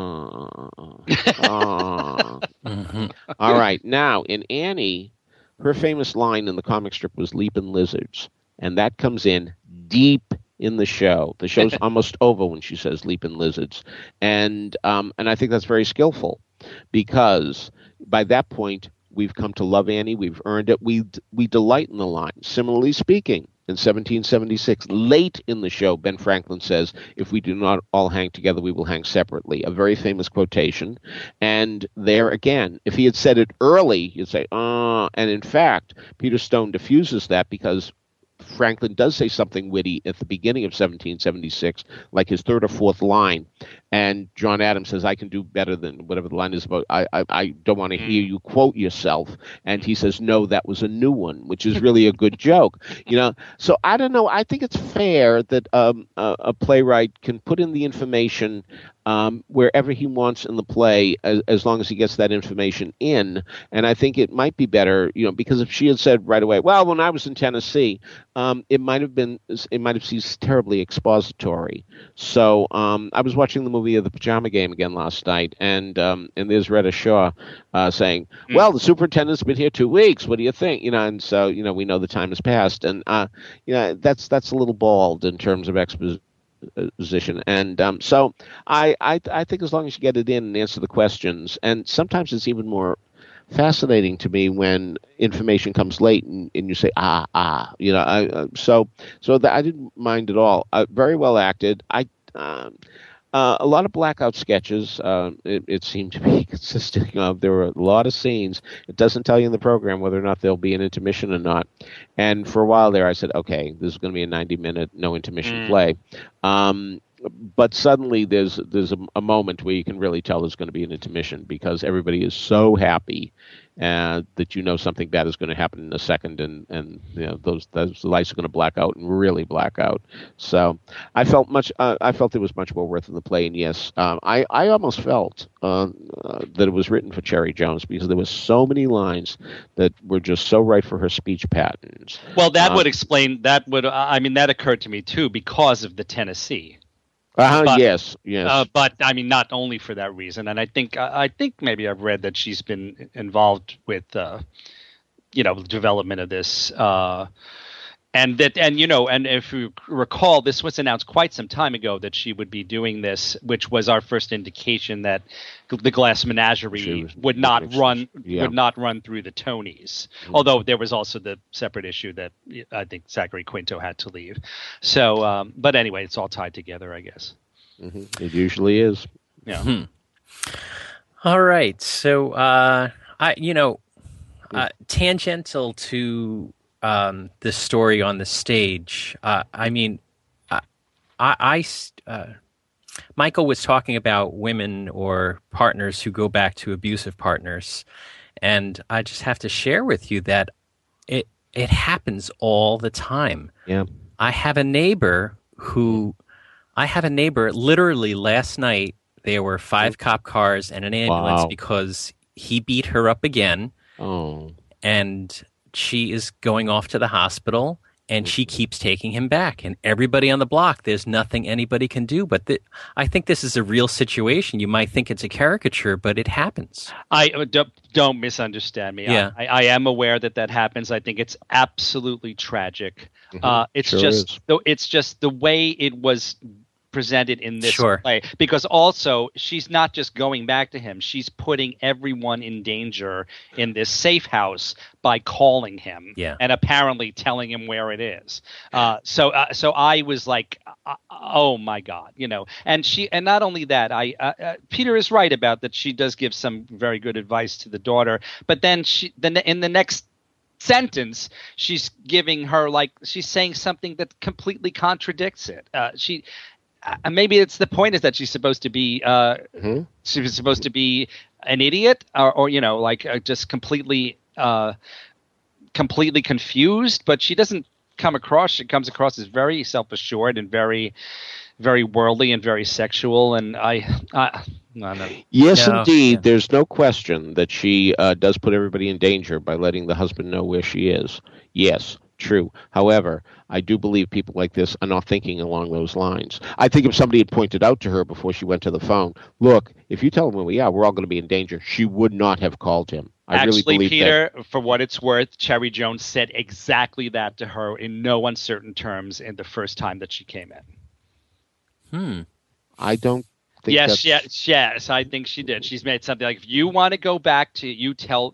Mm-hmm. All right. Now, in Annie, her famous line in the comic strip was "Leapin' Lizards," and that comes in deep in the show. The show's almost over when she says "Leapin' Lizards," and I think that's very skillful, because by that point we've come to love Annie. We've earned it. We delight in the line. Similarly speaking, in 1776, late in the show, Ben Franklin says, "If we do not all hang together, we will hang separately." A very famous quotation. And there again, if he had said it early, you'd say, and in fact, Peter Stone diffuses that, because Franklin does say something witty at the beginning of 1776, like his third or fourth line. And John Adams says, "I can do better than whatever the line is about. I don't want to hear you quote yourself." And he says, "No, that was a new one," which is really a good joke. So I don't know. I think it's fair that a playwright can put in the information wherever he wants in the play, as long as he gets that information in. And I think it might be better, because if she had said right away, "Well, when I was in Tennessee," it might have seemed terribly expository. So I was watching the movie of The Pajama Game again last night, and there's Retta Shaw saying, "Well, the superintendent's been here 2 weeks. What do you think?" And so we know the time has passed, and that's a little bald in terms of exposition. And so I think as long as you get it in and answer the questions, and sometimes it's even more fascinating to me when information comes late and you say so that I didn't mind at all. Very well acted. A lot of blackout sketches. It seemed to be consisting of. There were a lot of scenes. It doesn't tell you in the program whether or not there'll be an intermission or not. And for a while there, I said, "Okay, this is going to be a 90-minute no intermission play." But suddenly there's a moment where you can really tell there's going to be an intermission, because everybody is so happy that something bad is going to happen in a second, and those lights are going to black out and really black out. So I felt it was much more worth in the play. And yes, I almost felt that it was written for Cherry Jones, because there were so many lines that were just so right for her speech patterns. Well, that would explain that. That occurred to me too, because of the Tennessee. Yes. But I mean, not only for that reason, and I think maybe I've read that she's been involved with, development of this, and if you recall, this was announced quite some time ago that she would be doing this, which was our first indication that the Glass Menagerie would not run through the Tonys. Although there was also the separate issue that I think Zachary Quinto had to leave. So, but anyway, it's all tied together, I guess. Mm-hmm. It usually is. Yeah. All right. So, tangential to the story on the stage. Michael was talking about women or partners who go back to abusive partners, and I just have to share with you that it happens all the time. Yeah, I have a neighbor literally last night There were 5 cop cars and an ambulance Wow. because he beat her up again, Oh. and she is going off to the hospital, and she keeps taking him back. And everybody on the block, there's nothing anybody can do. But I think this is a real situation. You might think it's a caricature, but it happens. Don't misunderstand me. Yeah. I am aware that happens. I think it's absolutely tragic. It's Sure just is. it's just the way it was presented in this Sure. play, because also she's not just going back to him, she's putting everyone in danger in this safe house by calling him and apparently telling him where it is. So I was like, oh my God, and not only that, Peter is right about that. She does give some very good advice to the daughter, but then in the next sentence, she's giving her, like, she's saying something that completely contradicts it. Maybe it's the point is that she's supposed to be she's supposed to be an idiot, or just completely confused, but she doesn't come across. She comes across as very self-assured and very, very worldly and very sexual. And I don't know. Yes, No, indeed. yeah. There's no question that she does put everybody in danger by letting the husband know where she is. Yes, true. However, I do believe people like this are not thinking along those lines. I think if somebody had pointed out to her before she went to the phone, look, if you tell him where we are, we're all going to be in danger, she would not have called him. I really believe Peter, for what it's worth, Cherry Jones said exactly that to her in no uncertain terms in the first time that she came in. I don't think Yes, I think she did. She's made something like, if you want to go back to, you tell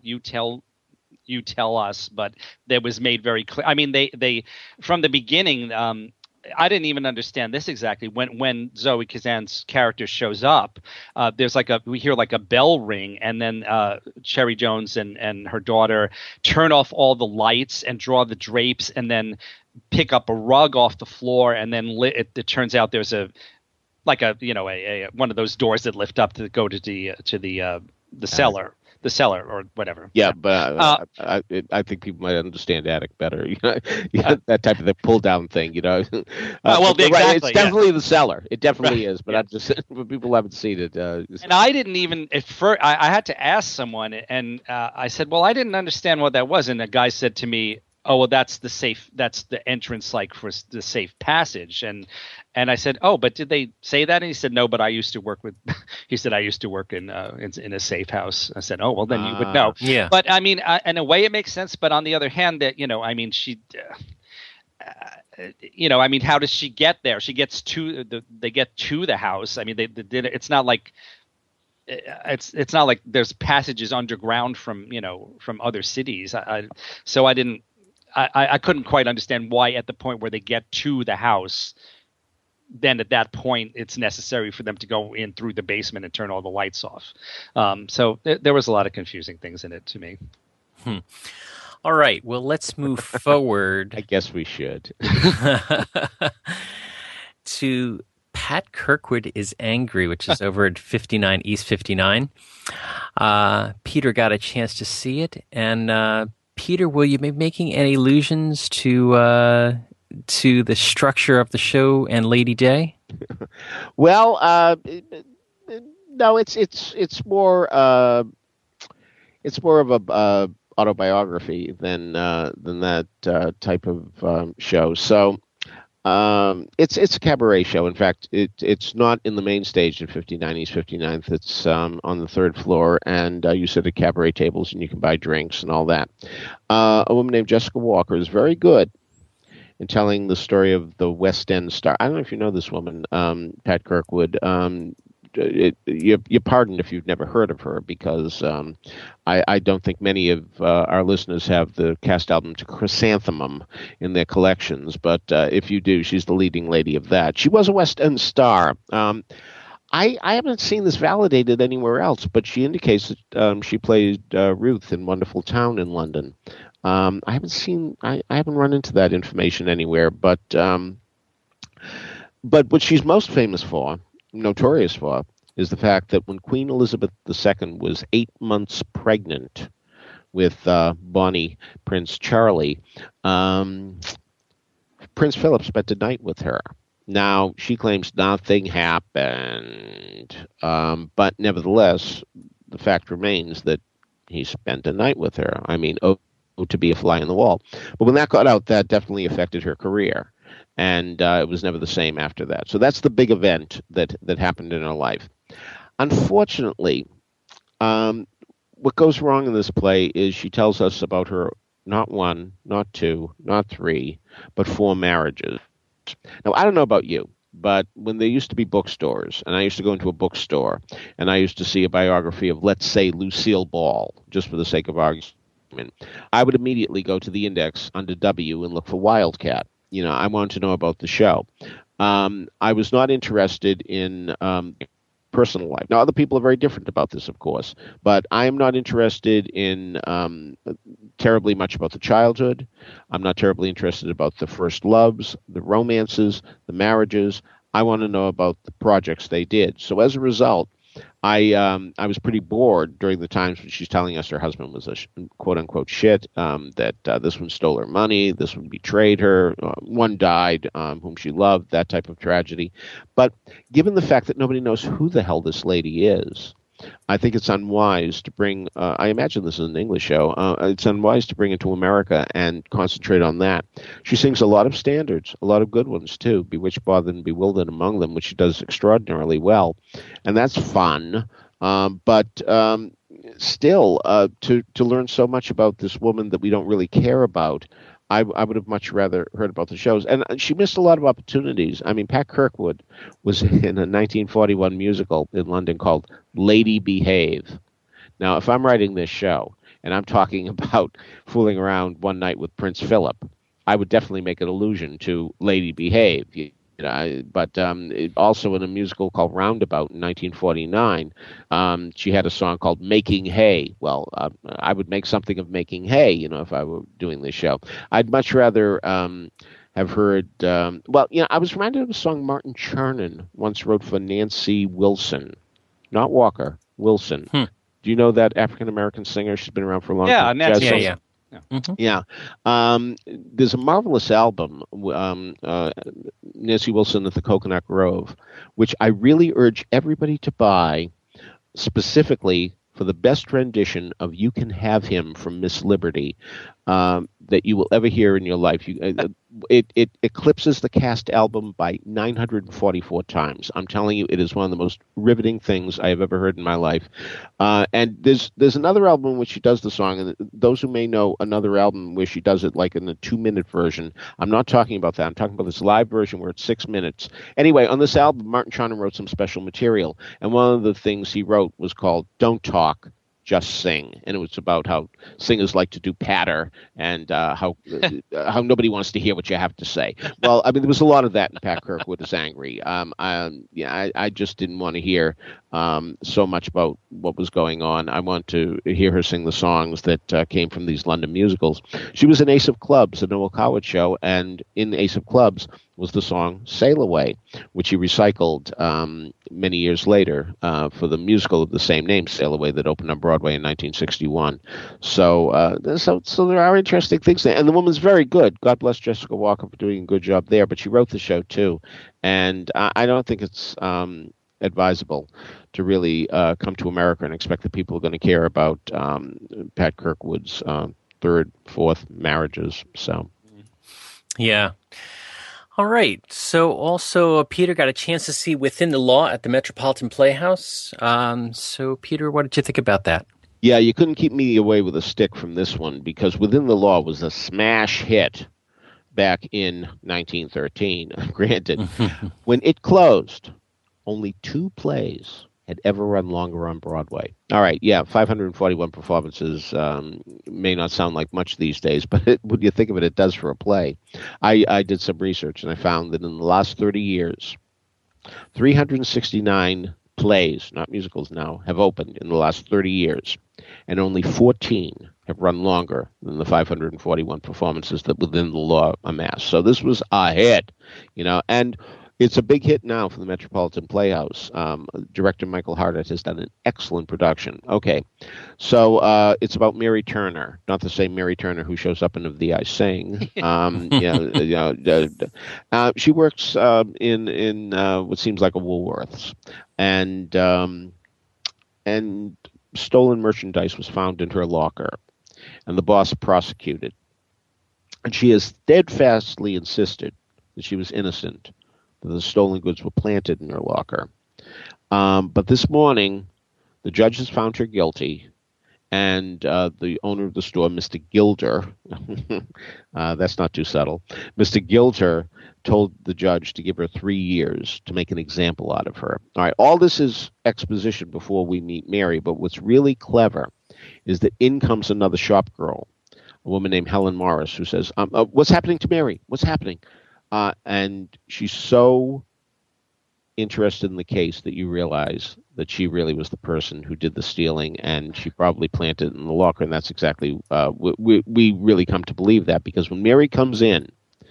us, but that was made very clear. I mean, they from the beginning, I didn't even understand this exactly. When Zoe Kazan's character shows up, there's we hear like a bell ring, and then Cherry Jones and her daughter turn off all the lights and draw the drapes, and then pick up a rug off the floor, and then it turns out there's a one of those doors that lift up to go to the cellar. The cellar or whatever. Yeah, but I think people might understand attic better. That type of the pull down thing. Exactly. Right, it's definitely the cellar. It definitely is. But I'm just but people haven't seen it. And I didn't even at first. I had to ask someone, and I said, "Well, I didn't understand what that was." And the guy said to me, "Oh, well, that's the safe. That's the entrance, like for the safe passage." And I said, "Oh, but did they say that?" And he said, "No, but I used to work with." He said, "I used to work in a safe house." I said, "Oh, well, then you would know." Yeah. But I mean, in a way, it makes sense. But on the other hand, that I mean, she. I mean, how does she get there? She gets they get to the house. I mean, they did. It's not like. It's not like there's passages underground from other cities. So I didn't. I couldn't quite understand why at the point where they get to the house, then at that point it's necessary for them to go in through the basement and turn all the lights off. So there was a lot of confusing things in it to me. All right. Well, let's move forward. I guess we should. To Pat Kirkwood is Angry, which is over at 59 East 59. Peter got a chance to see it, and Peter, will you be making any allusions to the structure of the show and Lady Day? Well, no, it's more of a autobiography than that type of show. So it's a cabaret show. In fact, it's not in the main stage at 59 East 59th. It's on the third floor, and you sit at cabaret tables and you can buy drinks and all that. A woman named Jessica Walker is very good in telling the story of the West End star. I don't know if you know this woman, Pat Kirkwood. You're pardoned if you've never heard of her, because I don't think many of our listeners have the cast album to Chrysanthemum in their collections, but if you do, she's the leading lady of that. She was a West End star. I haven't seen this validated anywhere else, but she indicates that she played Ruth in Wonderful Town in London. I haven't run into that information anywhere, but what she's most famous for, notorious for, is the fact that when Queen Elizabeth II was 8 months pregnant with Bonnie Prince Charlie, Prince Philip spent a night with her. Now, she claims nothing happened, but nevertheless, the fact remains that he spent a night with her. I mean, to be a fly on the wall. But when that got out, that definitely affected her career, and it was never the same after that. So that's the big event that happened in her life. Unfortunately, what goes wrong in this play is she tells us about her not one, not two, not three, but 4 marriages. Now, I don't know about you, but when there used to be bookstores, and I used to go into a bookstore, and I used to see a biography of, let's say, Lucille Ball, just for the sake of argument, I would immediately go to the index under W and look for Wildcat. I wanted to know about the show. I was not interested in personal life. Now, other people are very different about this, of course, but I am not interested in terribly much about the childhood. I'm not terribly interested about the first loves, the romances, the marriages. I want to know about the projects they did. So as a result, I was pretty bored during the times when she's telling us her husband was a quote unquote shit, that this one stole her money, this one betrayed her, one died, whom she loved, that type of tragedy. But given the fact that nobody knows who the hell this lady is, I think it's unwise to bring, I imagine this is an English show, it's unwise to bring it to America and concentrate on that. She sings a lot of standards, a lot of good ones too, Bewitched, Bothered, and Bewildered among them, which she does extraordinarily well. And that's fun, but still, to learn so much about this woman that we don't really care about, I would have much rather heard about the shows. And she missed a lot of opportunities. I mean, Pat Kirkwood was in a 1941 musical in London called Lady Behave. Now, if I'm writing this show and I'm talking about fooling around one night with Prince Philip, I would definitely make an allusion to Lady Behave. But also in a musical called Roundabout in 1949, she had a song called Making Hay. Well, I would make something of Making Hay, if I were doing this show. I'd much rather have heard, I was reminded of a song Martin Chernin once wrote for Nancy Wilson, not Walker, Wilson. Do you know that African-American singer? She's been around for a long time. Nancy. Yeah. Mm-hmm. Yeah. There's a marvelous album, Nancy Wilson at the Coconut Grove, which I really urge everybody to buy, specifically for the best rendition of You Can Have Him from Miss Liberty that you will ever hear in your life. It eclipses the cast album by 944 times. I'm telling you, it is one of the most riveting things I have ever heard in my life. And there's another album in which she does the song, and those who may know another album where she does it like in a 2-minute version, I'm not talking about that. I'm talking about this live version where it's 6 minutes. Anyway, on this album, Martin Chernin wrote some special material, and one of the things he wrote was called Don't Talk, Just Sing, and it was about how singers like to do patter and how nobody wants to hear what you have to say. Well, I mean, there was a lot of that in Pat Kirkwood is Angry. I just didn't want to hear so much about what was going on. I want to hear her sing the songs that came from these London musicals. She was in Ace of Clubs, the Noel Coward show, and in Ace of Clubs was the song Sail Away, which he recycled many years later for the musical of the same name, Sail Away, that opened on Broadway in 1961. So there are interesting things there. And the woman's very good. God bless Jessica Walker for doing a good job there, but she wrote the show too. And I don't think it's advisable to really come to America and expect that people are going to care about Pat Kirkwood's third, fourth marriages. So, yeah. All right. So also, Peter got a chance to see Within the Law at the Metropolitan Playhouse. So, Peter, what did you think about that? Yeah, you couldn't keep me away with a stick from this one because Within the Law was a smash hit back in 1913. Granted, when it closed, only 2 plays had ever run longer on Broadway. All right, yeah, 541 performances may not sound like much these days, but when you think of it, it does for a play. I did some research, and I found that in the last 30 years, 369 plays, not musicals now, have opened in the last 30 years, and only 14 have run longer than the 541 performances that Within the Law amassed. So this was a hit, and It's a big hit now for the Metropolitan Playhouse. Director Michael Hardett has done an excellent production. Okay, so it's about Mary Turner, not the same Mary Turner who shows up in Of Thee I Sing. She works in what seems like a Woolworths, and stolen merchandise was found in her locker, and the boss prosecuted. And she has steadfastly insisted that she was innocent, that the stolen goods were planted in her locker. But this morning, the judge has found her guilty, and the owner of the store, Mr. Gilder, that's not too subtle, Mr. Gilder told the judge to give her 3 years to make an example out of her. All right, all this is exposition before we meet Mary, but what's really clever is that in comes another shop girl, a woman named Helen Morris, who says, what's happening to Mary? What's happening? And she's so interested in the case that you realize that she really was the person who did the stealing, and she probably planted it in the locker, and that's exactly, we really come to believe that, because when Mary comes in,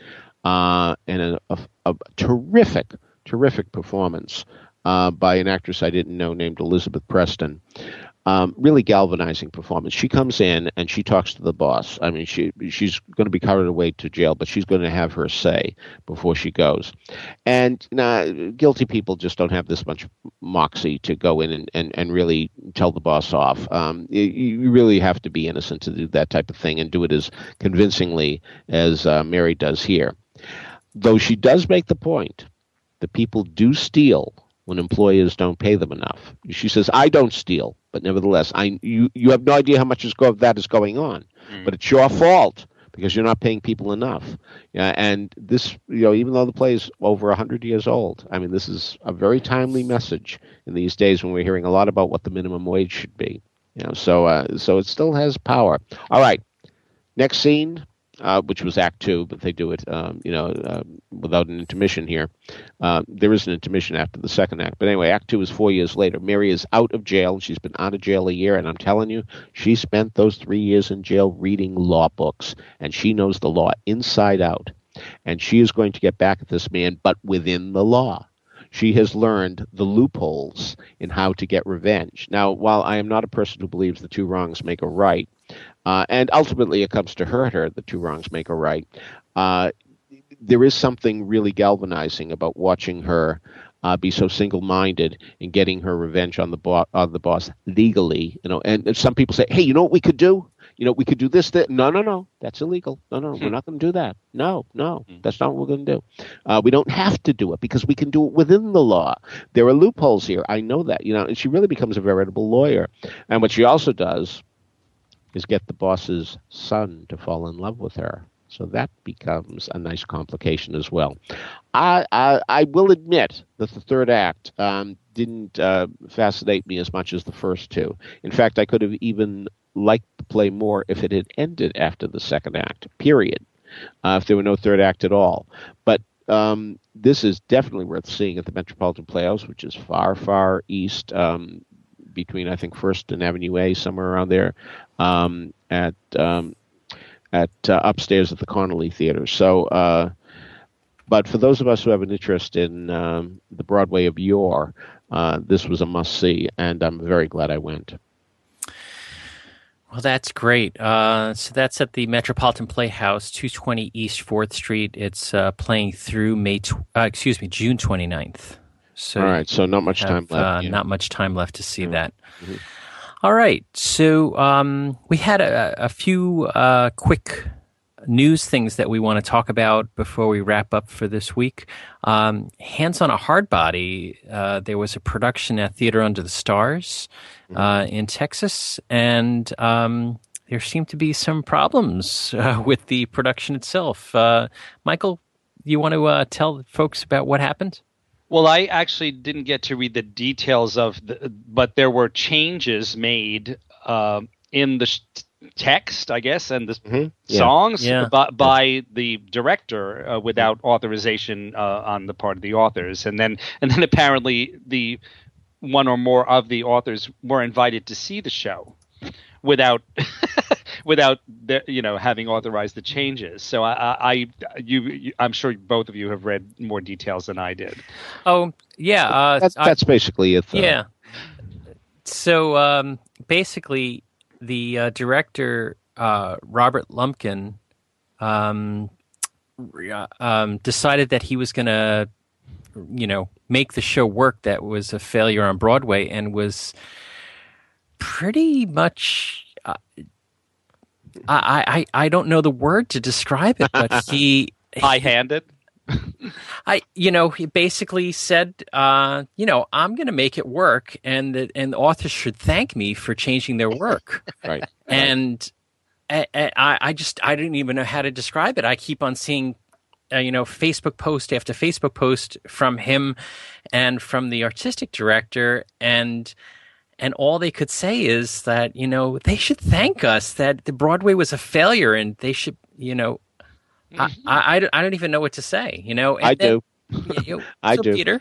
and a terrific performance by an actress I didn't know named Elizabeth Preston. Really galvanizing performance. She comes in and she talks to the boss. I mean, she's going to be carried away to jail, but she's going to have her say before she goes. And guilty people just don't have this much moxie to go in and really tell the boss off. You really have to be innocent to do that type of thing and do it as convincingly as Mary does here. Though she does make the point that people do steal when employers don't pay them enough. She says, I don't steal, but nevertheless, you have no idea how much of that is going on. But it's your fault because you're not paying people enough. And this, even though the play is over 100 years old, I mean, this is a very timely message in these days when we're hearing a lot about what the minimum wage should be. So it still has power. All right, next scene. Which was Act 2, but they do it, without an intermission here. There is an intermission after the second act. But anyway, Act 2 is 4 years later. Mary is out of jail. She's been out of jail a year, and I'm telling you, she spent those 3 years in jail reading law books, and she knows the law inside out. And she is going to get back at this man, but within the law. She has learned the loopholes in how to get revenge. Now, while I am not a person who believes the two wrongs make a right, and ultimately it comes to hurt her, the two wrongs make a right, there is something really galvanizing about watching her be so single-minded in getting her revenge on the boss legally. And some people say, hey, you know what we could do? We could do this, that. No, that's illegal. No, we're not going to do that. No, that's not what we're going to do. We don't have to do it because we can do it within the law. There are loopholes here. I know that. And she really becomes a veritable lawyer. And what she also does is get the boss's son to fall in love with her. So that becomes a nice complication as well. I will admit that the third act didn't fascinate me as much as the first two. In fact, I could have even liked the play more if it had ended after the second act, period, if there were no third act at all. But this is definitely worth seeing at the Metropolitan Playhouse, which is far, far east, between, I think, 1st and Avenue A, somewhere around there, at upstairs at the Connolly Theater. So, but for those of us who have an interest in the Broadway of yore, this was a must-see, and I'm very glad I went. Well, that's great. So that's at the Metropolitan Playhouse, 220 East 4th Street. It's playing through June 29th. So all right, so not much time left. Not much time left to see that. Mm-hmm. All right, so we had a few quick news things that we want to talk about before we wrap up for this week. Hands on a Hard Body, there was a production at Theater Under the Stars in Texas, and there seemed to be some problems with the production itself. Michael, you want to tell folks about what happened? Well, I actually didn't get to read the details but there were changes made in the text, I guess, and the songs by the director without authorization on the part of the authors, and then apparently the one or more of the authors were invited to see the show without without having authorized the changes. So I'm sure both of you have read more details than I did. Oh yeah, that's basically it. Though. Yeah. So basically, the director Robert Lumpkin decided that he was going to, make the show work that was a failure on Broadway, and was pretty much. I don't know the word to describe it, but he high-handed. He basically said, I'm going to make it work, and the authors should thank me for changing their work. Right. And I didn't even know how to describe it. I keep on seeing, Facebook post after Facebook post from him and from the artistic director, and all they could say is that, they should thank us, that the Broadway was a failure, and they should, I don't even know what to say, And I do. I do. Peter?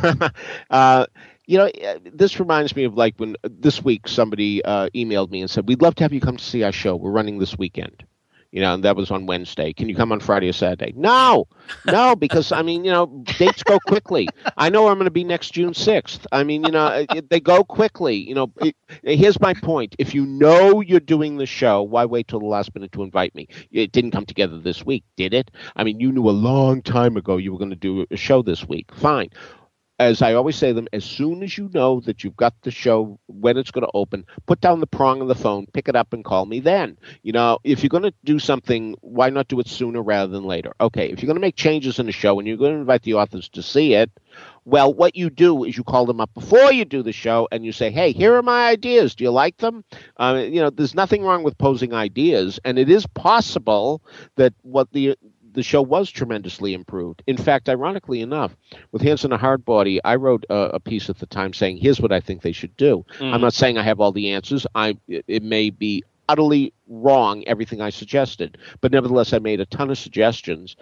This reminds me of like when this week somebody emailed me and said, we'd love to have you come to see our show. We're running this weekend. And that was on Wednesday. Can you come on Friday or Saturday? No, because, dates go quickly. I know I'm going to be next June 6th. They go quickly. Here's my point. If you know you're doing the show, why wait till the last minute to invite me? It didn't come together this week, did it? You knew a long time ago you were going to do a show this week. Fine. As I always say to them, as soon as you know that you've got the show, when it's going to open, put down the prong of the phone, pick it up, and call me then. If you're going to do something, why not do it sooner rather than later? Okay, if you're going to make changes in the show and you're going to invite the authors to see it, well, what you do is you call them up before you do the show and you say, hey, here are my ideas. Do you like them? There's nothing wrong with posing ideas, and it is possible that what the show was tremendously improved. In fact, ironically enough, with Hands on a Hard Body, I wrote a piece at the time saying, here's what I think they should do. I'm not saying I have all the answers. It may be utterly wrong, everything I suggested. But nevertheless, I made a ton of suggestions.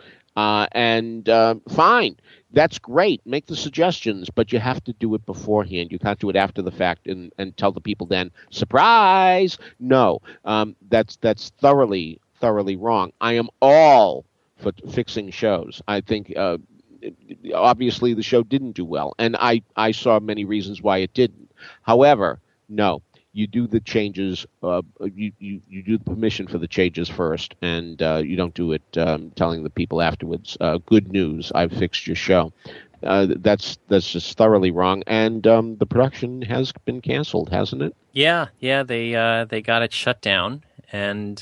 Fine. That's great. Make the suggestions, but you have to do it beforehand. You can't do it after the fact and tell the people then, surprise! No, that's thoroughly wrong. I am all for fixing shows. I think obviously the show didn't do well, and I saw many reasons why it didn't. However, no, you do the changes. You do the permission for the changes first, and you don't do it telling the people afterwards. Good news, I've fixed your show. That's just thoroughly wrong, and the production has been canceled, hasn't it? Yeah, they got it shut down, and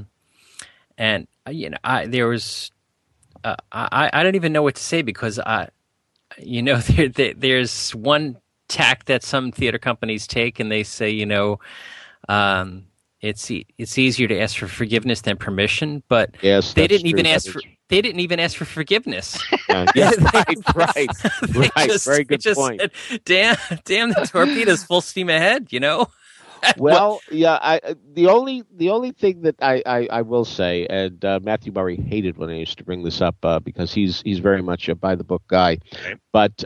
there was I don't even know what to say, because there's one tack that some theater companies take, and they say it's easier to ask for forgiveness than permission, but yes, they didn't even ask for forgiveness. Right. Very good point. Said, damn, the torpedo's full steam ahead. Well, yeah. The only thing that I will say, and Matthew Murray hated when I used to bring this up because he's very much a by the book guy, okay. But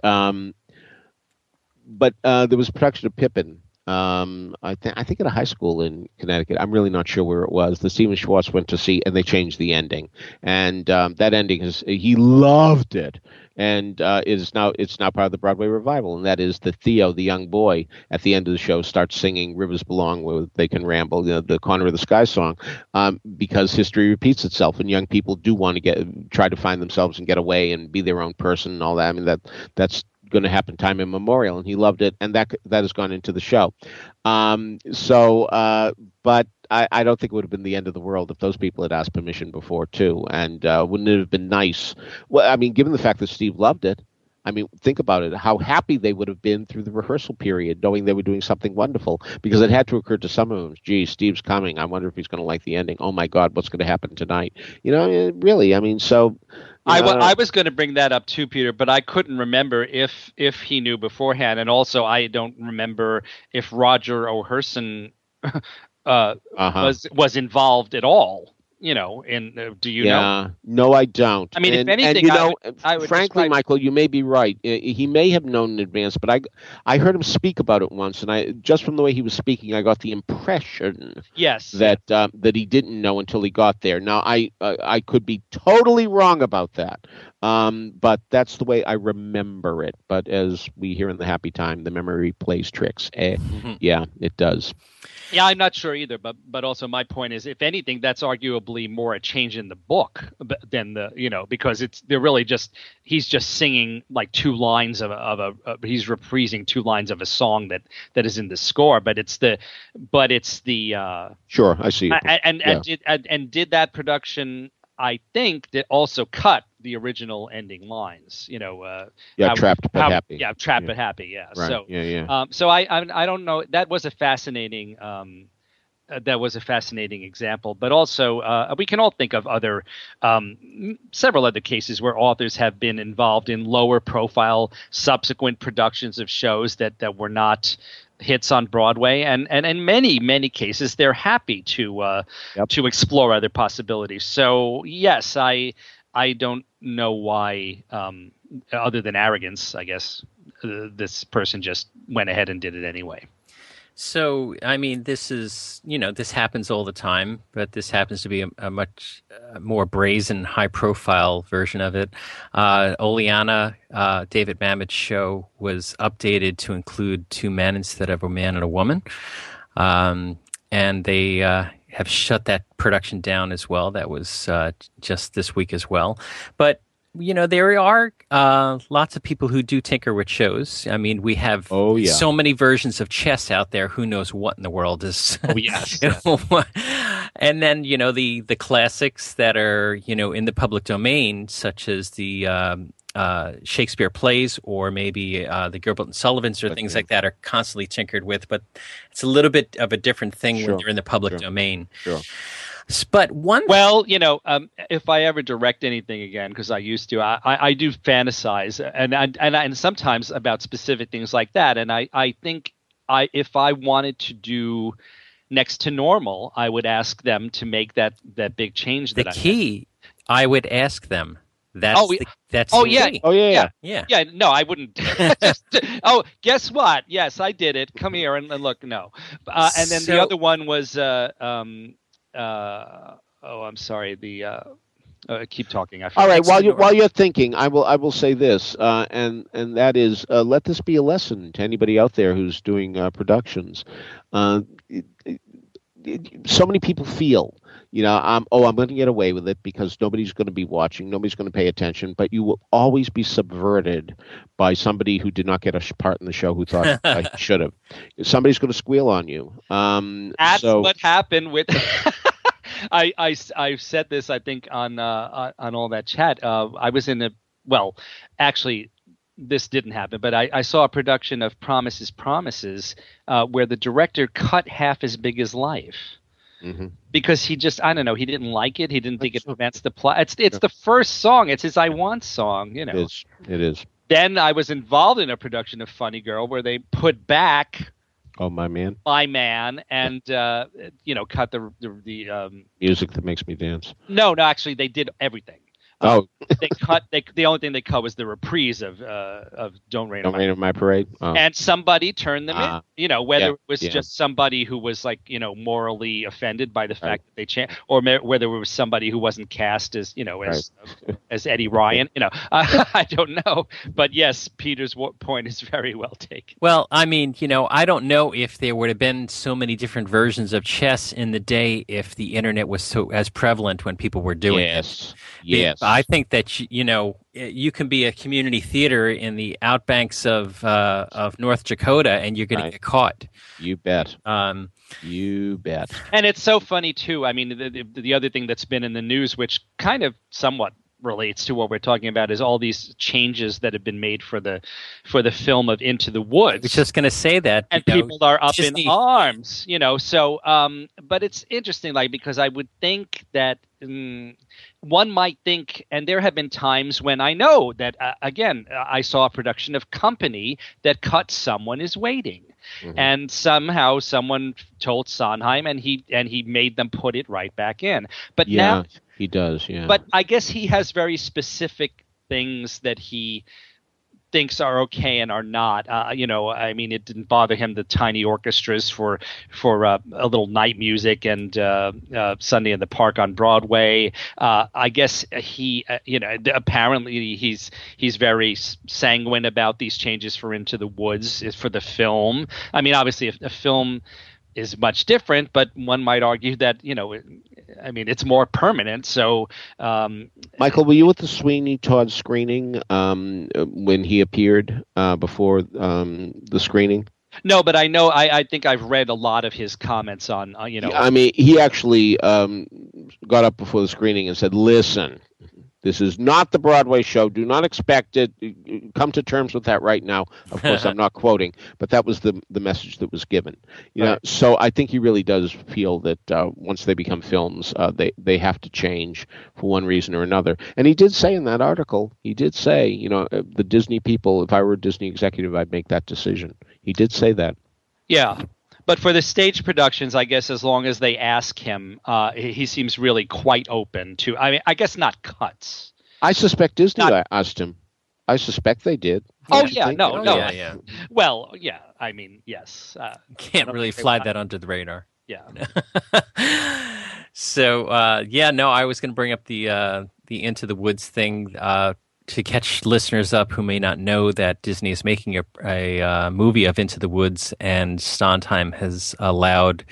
there was a production of Pippin. I think at a high school in Connecticut. I'm really not sure where it was. The Stephen Schwartz went to see, and they changed the ending. And that ending he loved it, and it's now part of the Broadway revival. And that is that Theo, the young boy, at the end of the show starts singing "Rivers Belong Where They Can Ramble," the Corner of the Sky song, because history repeats itself, and young people do want to try to find themselves and get away and be their own person and all that. I mean that's going to happen time immemorial, and he loved it, and that has gone into the show. But I don't think it would have been the end of the world if those people had asked permission before too. And wouldn't it have been nice? Well, I mean, given the fact that Steve loved it, I mean, think about it, how happy they would have been through the rehearsal period, knowing they were doing something wonderful, because it had to occur to some of them, gee, Steve's coming. I wonder if he's going to like the ending. Oh my God, what's going to happen tonight? Really, I mean, so... I was going to bring that up too, Peter, but I couldn't remember if he knew beforehand, and also I don't remember if Roger O'Herson was involved at all. do you know? No, I don't. I mean, if anything, I would frankly, describe... Michael, you may be right. He may have known in advance, but I heard him speak about it once, and I just from the way he was speaking, I got the impression that he didn't know until he got there. Now, I could be totally wrong about that, but that's the way I remember it. But as we hear in the Happy Time, the memory plays tricks. Yeah, it does. Yeah, I'm not sure either, but also my point is, if anything, that's arguably more a change in the book than because they're really he's just singing like two lines he's reprising two lines of a song that is in the score, but it's the sure, I see. And did that production, I think, that also cut the original ending lines, trapped but happy. Yeah, trapped but happy. Yeah. Right. So yeah. So I don't know. That was a fascinating example, but also we can all think of other several other cases where authors have been involved in lower profile subsequent productions of shows that were not hits on Broadway, and in many cases they're happy to explore other possibilities. So yes, I don't know why, other than arrogance, I guess, this person just went ahead and did it anyway. So, I mean, this happens all the time, but this happens to be a much more brazen, high-profile version of it. Oleana, David Mamet's show, was updated to include two men instead of a man and a woman. And they have shut that production down as well. That was just this week as well. But there are lots of people who do tinker with shows. I mean, we have so many versions of chess out there. Who knows what in the world is? Oh, yes. And then, the classics that are, in the public domain, such as the Shakespeare plays or maybe the Gilbert and Sullivans or things like that, are constantly tinkered with. But it's a little bit of a different thing when you're in the public domain. Sure. But if I ever direct anything again, because I used to, I do fantasize and sometimes about specific things like that. And I think if I wanted to do Next to Normal, I would ask them to make that big change. I would ask them. That's yeah. No, I wouldn't. Guess what? Yes, I did it. Come here and look. No, and then the other one was. I'm sorry. Keep talking. All right. While you're thinking, I will say this, and that is, let this be a lesson to anybody out there who's doing productions. So many people feel, I'm going to get away with it because nobody's going to be watching, nobody's going to pay attention. But you will always be subverted by somebody who did not get a part in the show who thought I should have. Somebody's going to squeal on you. That's what happened with. I said this, I think, on all that chat. I was in actually, this didn't happen, but I saw a production of Promises, Promises, where the director cut half as big as life. Mm-hmm. Because he just, I don't know, he didn't like it. He didn't think it advanced the plot. It's the first song. It's his I Want song, It is. Then I was involved in a production of Funny Girl where they put back My Man, and cut the music that makes me dance. No, actually, they did everything. They cut. The only thing they cut was the reprise of "Don't Rain on My Parade," and somebody turned them in. Whether it was just somebody who was morally offended by the fact that they changed, or whether it was somebody who wasn't cast as as Eddie Ryan. I don't know, but yes, Peter's point is very well taken. Well, I mean, I don't know if there would have been so many different versions of chess in the day if the internet was so as prevalent when people were doing it. Yes. I think that you can be a community theater in the outbanks of North Dakota, and you're going to get caught. You bet. You bet. And it's so funny too. I mean, the other thing that's been in the news, which kind of somewhat relates to what we're talking about, is all these changes that have been made for the film of Into the Woods. I was just going to say that, and people are up in arms. So, but it's interesting, because I would think that one might think, and there have been times when I know that, again, I saw a production of Company that cut Someone is Waiting. Mm-hmm. And somehow someone told Sondheim, and he made them put it right back in. But now he does, yeah. But I guess he has very specific things that he thinks are okay and are not. I mean, it didn't bother him, the tiny orchestras for a little night music and Sunday in the Park on Broadway. I guess he, apparently he's very sanguine about these changes for Into the Woods for the film. I mean, obviously, if a film is much different, but one might argue that, it's more permanent. So, Michael, were you at the Sweeney Todd screening when he appeared before the screening? No, but I know. I think I've read a lot of his comments on. I mean, he actually got up before the screening and said, "Listen, this is not the Broadway show. Do not expect it. Come to terms with that right now." Of course, I'm not quoting, but that was the message that was given. So I think he really does feel that once they become films, they have to change for one reason or another. And he did say in that article, the Disney people, if I were a Disney executive, I'd make that decision. He did say that. Yeah. But for the stage productions, I guess as long as they ask him, he seems really quite open to. I mean, I guess not cuts. I suspect Disney asked him. I suspect they did. No. Yeah. Well, yeah. I mean, yes. Can't really fly that under the radar. Yeah. So, I was going to bring up the Into the Woods thing. To catch listeners up who may not know that Disney is making a movie of Into the Woods, and Sondheim has allowed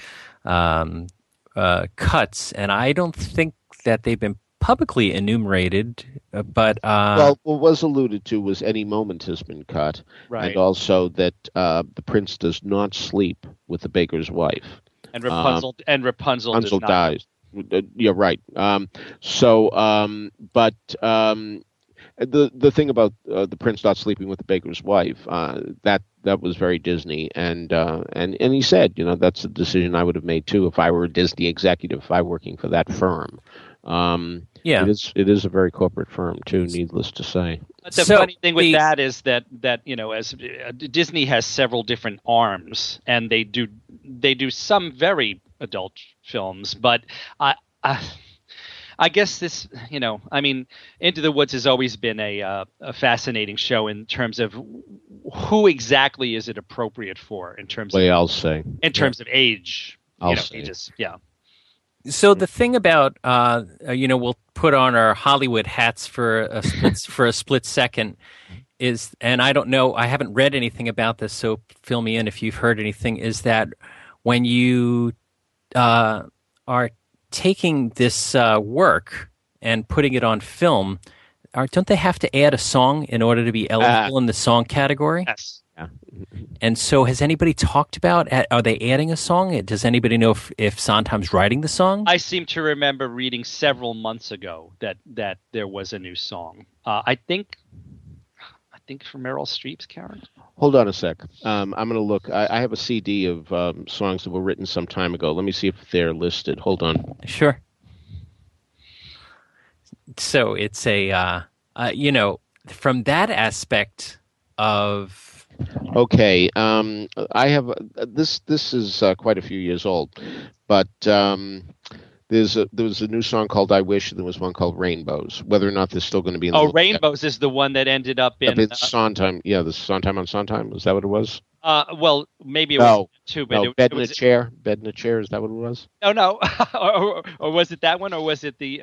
cuts, and I don't think that they've been publicly enumerated, but what was alluded to was Any Moment has been cut, right. And also that the prince does not sleep with the baker's wife, and Rapunzel Rapunzel dies. You're right. The thing about the prince not sleeping with the baker's wife, that was very Disney, and he said, that's a decision I would have made too if I were a Disney executive, if I were working for that firm. It is a very corporate firm too, needless to say. The funny thing with that is that as Disney has several different arms, and they do some very adult films, but I guess this, Into the Woods has always been a fascinating show in terms of who exactly is it appropriate for in terms of of age. Ages. Yeah. So the thing about we'll put on our Hollywood hats for a split second is, and I don't know, I haven't read anything about this, so fill me in if you've heard anything. Is that when you are taking this work and putting it on film, don't they have to add a song in order to be eligible in the song category? Yes. Yeah. And so has anybody talked about, are they adding a song? Does anybody know if Sondheim's writing the song? I seem to remember reading several months ago that there was a new song. I think for Meryl Streep's character. Hold on a sec. I'm going to look. I have a CD of songs that were written some time ago. Let me see if they're listed. Hold on. Sure. So it's from that aspect of. Okay. I have this. This is quite a few years old, but there was a new song called "I Wish," and there was one called "Rainbows." Whether or not they're still going to be in the Rainbows is the one that ended up in Sondheim. Yeah, the Sondheim on Sondheim. Is that what it was? Well, maybe it was too. But Bed in a Chair. Bed in a Chair. Is that what it was? No. or was it that one? Or was it the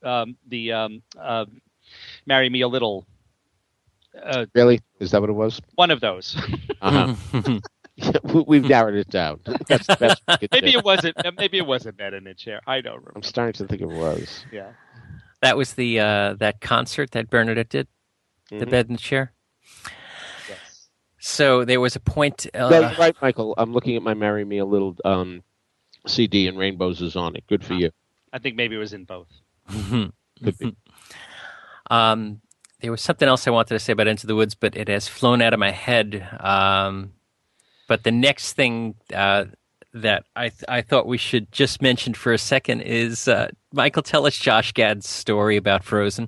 "Marry Me a Little"? Really? Is that what it was? One of those. Uh-huh. We've narrowed it down. That's the best we could maybe do. It wasn't. Maybe it wasn't Bed in a Chair. I don't remember. I'm starting to think it was. Yeah. That was the that concert that Bernadette did. Mm-hmm. The Bed in the Chair. Yes. So there was a point. That's right, Michael. I'm looking at my "Marry Me a Little" CD, and Rainbows is on it. Good for you. I think maybe it was in both. Could be. There was something else I wanted to say about Into the Woods, but it has flown out of my head. But the next thing that I thought we should just mention for a second is, Michael, tell us Josh Gad's story about Frozen.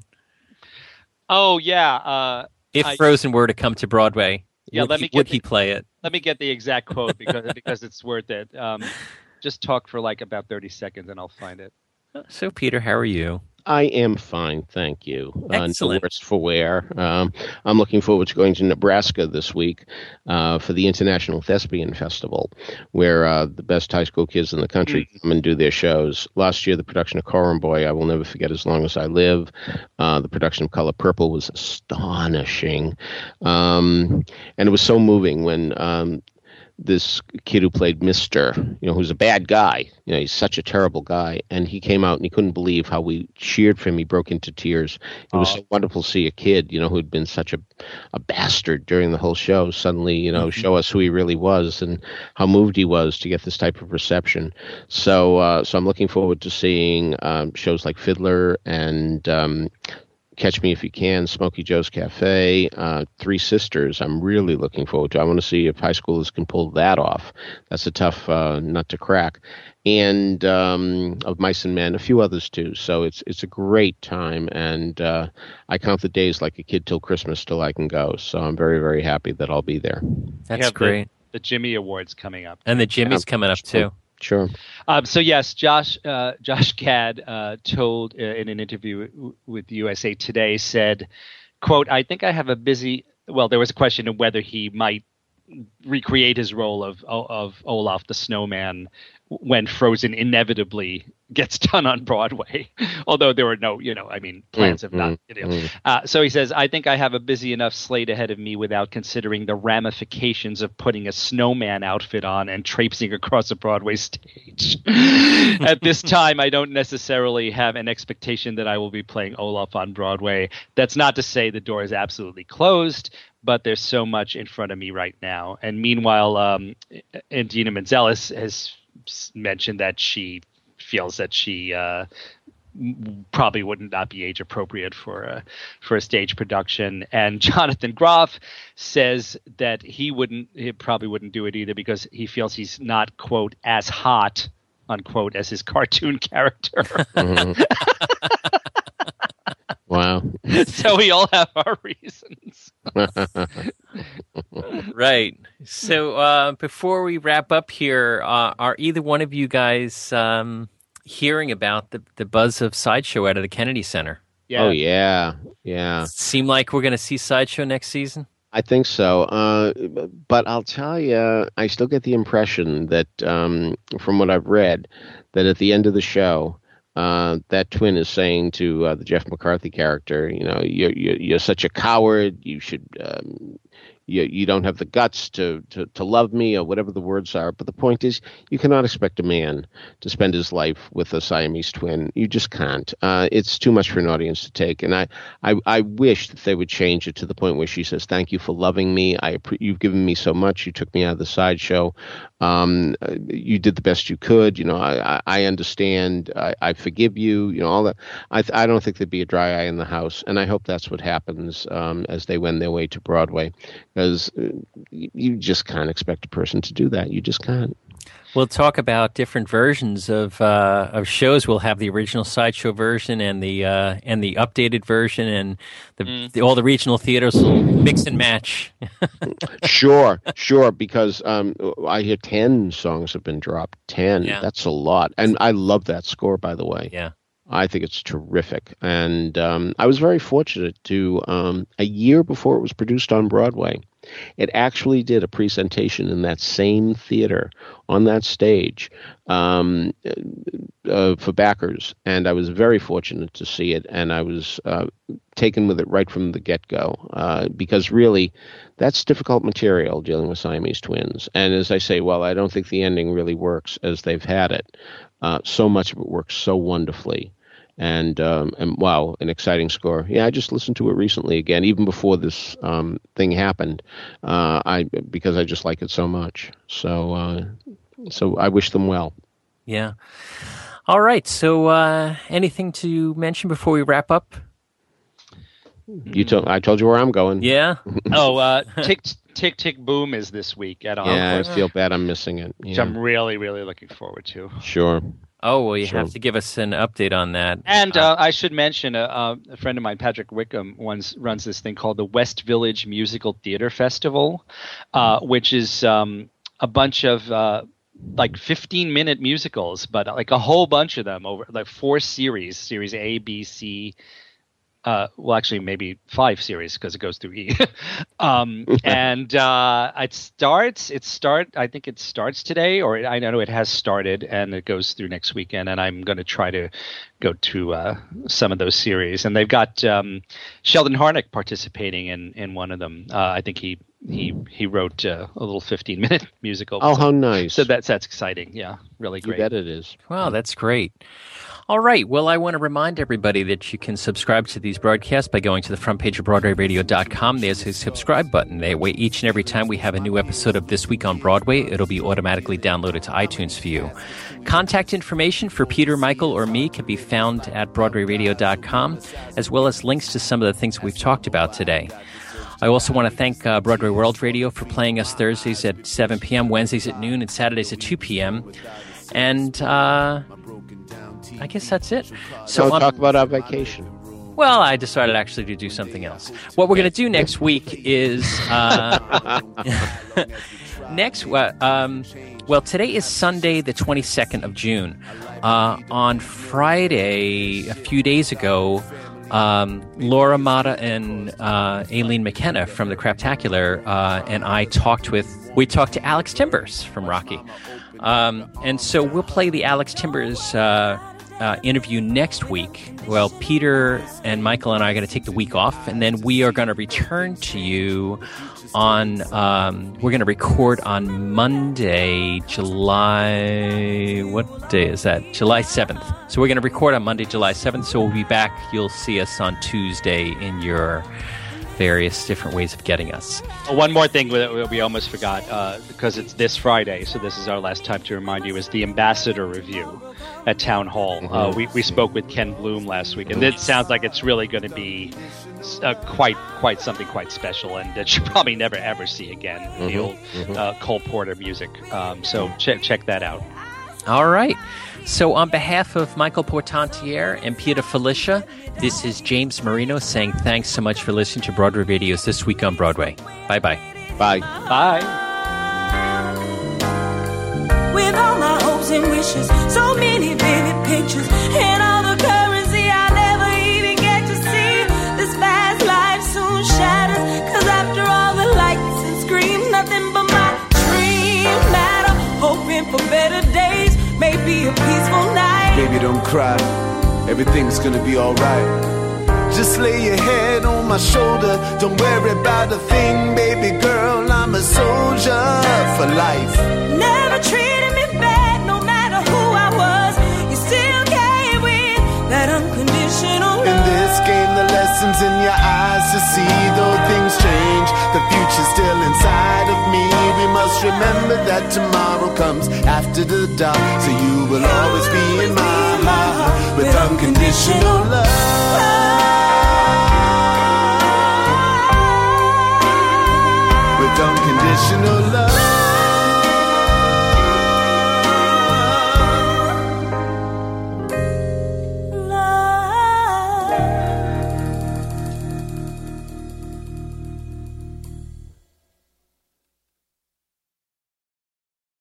Oh, yeah. If Frozen were to come to Broadway, would he play it? Let me get the exact quote because it's worth it. Just talk for like about 30 seconds and I'll find it. So, Peter, how are you? I am fine, thank you. Excellent. No worse for wear. I'm looking forward to going to Nebraska this week for the International Thespian Festival, where the best high school kids in the country come and do their shows. Last year, the production of Coram Boy, I will never forget as long as I live. The production of Color Purple was astonishing. And it was so moving when this kid who played Mr., who's a bad guy, he's such a terrible guy, and he came out and he couldn't believe how we cheered for him. He broke into tears. It was so wonderful to see a kid, who had been such a bastard during the whole show suddenly, show us who he really was and how moved he was to get this type of reception. So I'm looking forward to seeing shows like Fiddler and Catch Me If You Can, Smokey Joe's Cafe, Three Sisters. I'm really looking forward to. I want to see if high schoolers can pull that off. That's a tough nut to crack. And Of Mice and Men, a few others too. So it's a great time, and I count the days like a kid till Christmas till I can go. So I'm very, very happy that I'll be there. That's great. The Jimmy Awards coming up. And the Jimmy's coming up too. Sure. So yes, Josh Gad told in an interview with USA Today, said, quote, "I think I have a busy." Well, there was a question of whether he might recreate his role of Olaf the Snowman when Frozen inevitably gets done on Broadway, although there were no, plans of not. So he says, "I think I have a busy enough slate ahead of me without considering the ramifications of putting a snowman outfit on and traipsing across a Broadway stage. At this time, I don't necessarily have an expectation that I will be playing Olaf on Broadway. That's not to say the door is absolutely closed, but there's so much in front of me right now." And meanwhile, Idina Menzel has mentioned that she feels that she probably would not be age appropriate for a stage production. And Jonathan Groff says that he probably wouldn't do it either because he feels he's not, quote, as hot, unquote, as his cartoon character. Mm-hmm. Wow. So we all have our reasons. Right. So before we wrap up here, are either one of you guys hearing about the buzz of Sideshow out of the Kennedy Center? Yeah. Oh, yeah. Seem like we're going to see Sideshow next season? I think so. But I'll tell you, I still get the impression that, from what I've read, that at the end of the show, that twin is saying to the Jeff McCarthy character, you're such a coward. You should, you don't have the guts to love me, or whatever the words are. But the point is, you cannot expect a man to spend his life with a Siamese twin. You just can't. It's too much for an audience to take. And I wish that they would change it to the point where she says, "Thank you for loving me. You've given me so much. You took me out of the sideshow. You did the best you could. I understand. I forgive you. All that. I don't think there'd be a dry eye in the house, and I hope that's what happens as they wend their way to Broadway, because you just can't expect a person to do that. You just can't. We'll talk about different versions of shows. We'll have the original Sideshow version and the updated version, and all the regional theaters will mix and match. Sure, because I hear 10 songs have been dropped. 10, yeah. That's a lot, and I love that score, by the way. Yeah, I think it's terrific, and I was very fortunate to a year before it was produced on Broadway. It actually did a presentation in that same theater on that stage for backers, and I was very fortunate to see it, and I was taken with it right from the get-go, because really, that's difficult material, dealing with Siamese twins. And as I say, I don't think the ending really works as they've had it. So much of it works so wonderfully. And wow, an exciting score. Yeah, I just listened to it recently again, even before this thing happened. Because I just like it so much. So I wish them well. Yeah. All right. So anything to mention before we wrap up? I told you where I'm going. Yeah. Tick Tick Boom is this week at Yeah, I feel bad I'm missing it. Yeah. Which I'm really, really looking forward to. Sure. Oh, well, you have to give us an update on that. And I should mention a friend of mine, Patrick Wickham, runs this thing called the West Village Musical Theater Festival, which is a bunch of 15-minute musicals, but like a whole bunch of them over like 4 series A, B, C. Well, actually, maybe 5 series because it goes through E. And it starts. I think it starts today, or I know it has started, and it goes through next weekend. And I'm going to try to go to some of those series. And they've got Sheldon Harnick participating in one of them. I think he wrote a little 15-minute musical. Oh, how nice! So that's exciting. Yeah, really great. You bet it is. Wow, that's great. All right. Well, I want to remind everybody that you can subscribe to these broadcasts by going to the front page of BroadwayRadio.com. There's a subscribe button. That way, each and every time we have a new episode of This Week on Broadway, it'll be automatically downloaded to iTunes for you. Contact information for Peter, Michael, or me can be found at BroadwayRadio.com, as well as links to some of the things we've talked about today. I also want to thank Broadway World Radio for playing us Thursdays at 7 p.m., Wednesdays at noon, and Saturdays at 2 p.m. And I guess that's it. So talk about our vacation. Well, I decided actually to do something else. What we're going to do next week is today is Sunday, the 22nd of June. On Friday, a few days ago, Laura Mata and Aileen McKenna from the Craptacular and I talked to Alex Timbers from Rocky. And so we'll play the Alex Timbers interview next week. Well, Peter and Michael and I are going to take the week off, and then we are going to return to you on, we're going to record on Monday, what day is that? July 7th. So we're going to record on Monday, July 7th, so we'll be back. You'll see us on Tuesday in your various different ways of getting us. One more thing that we almost forgot, because it's this Friday, so this is our last time to remind you, is the Ambassador Review at Town Hall. Mm-hmm. We spoke with Ken Bloom last week, and it sounds like it's really going to be quite something quite special, and that you probably never ever see again. Mm-hmm. The old Cole Porter music. So check that out. All right. So on behalf of Michael Portantiere and Peter Felicia, this is James Marino saying thanks so much for listening to Broadway Radio's This Week on Broadway. Bye-bye. Bye. Bye. With all my hopes and wishes, so many vivid pictures, and all the currency I never even get to see. This fast life soon shatters, 'cause after all the lights and screams, nothing but my dream matter. Hoping for better days, maybe a peaceful night. Baby, don't cry, everything's gonna be alright. Just lay your head on my shoulder, don't worry about a thing, baby girl, I'm a soldier for life. Never treated me bad, no matter who I was, you still gave with that unconditional love. In this game, the lessons in your eyes to see, though things change, the future's still inside of me. We must remember that tomorrow comes after the dark, so you will always be in my heart with unconditional love.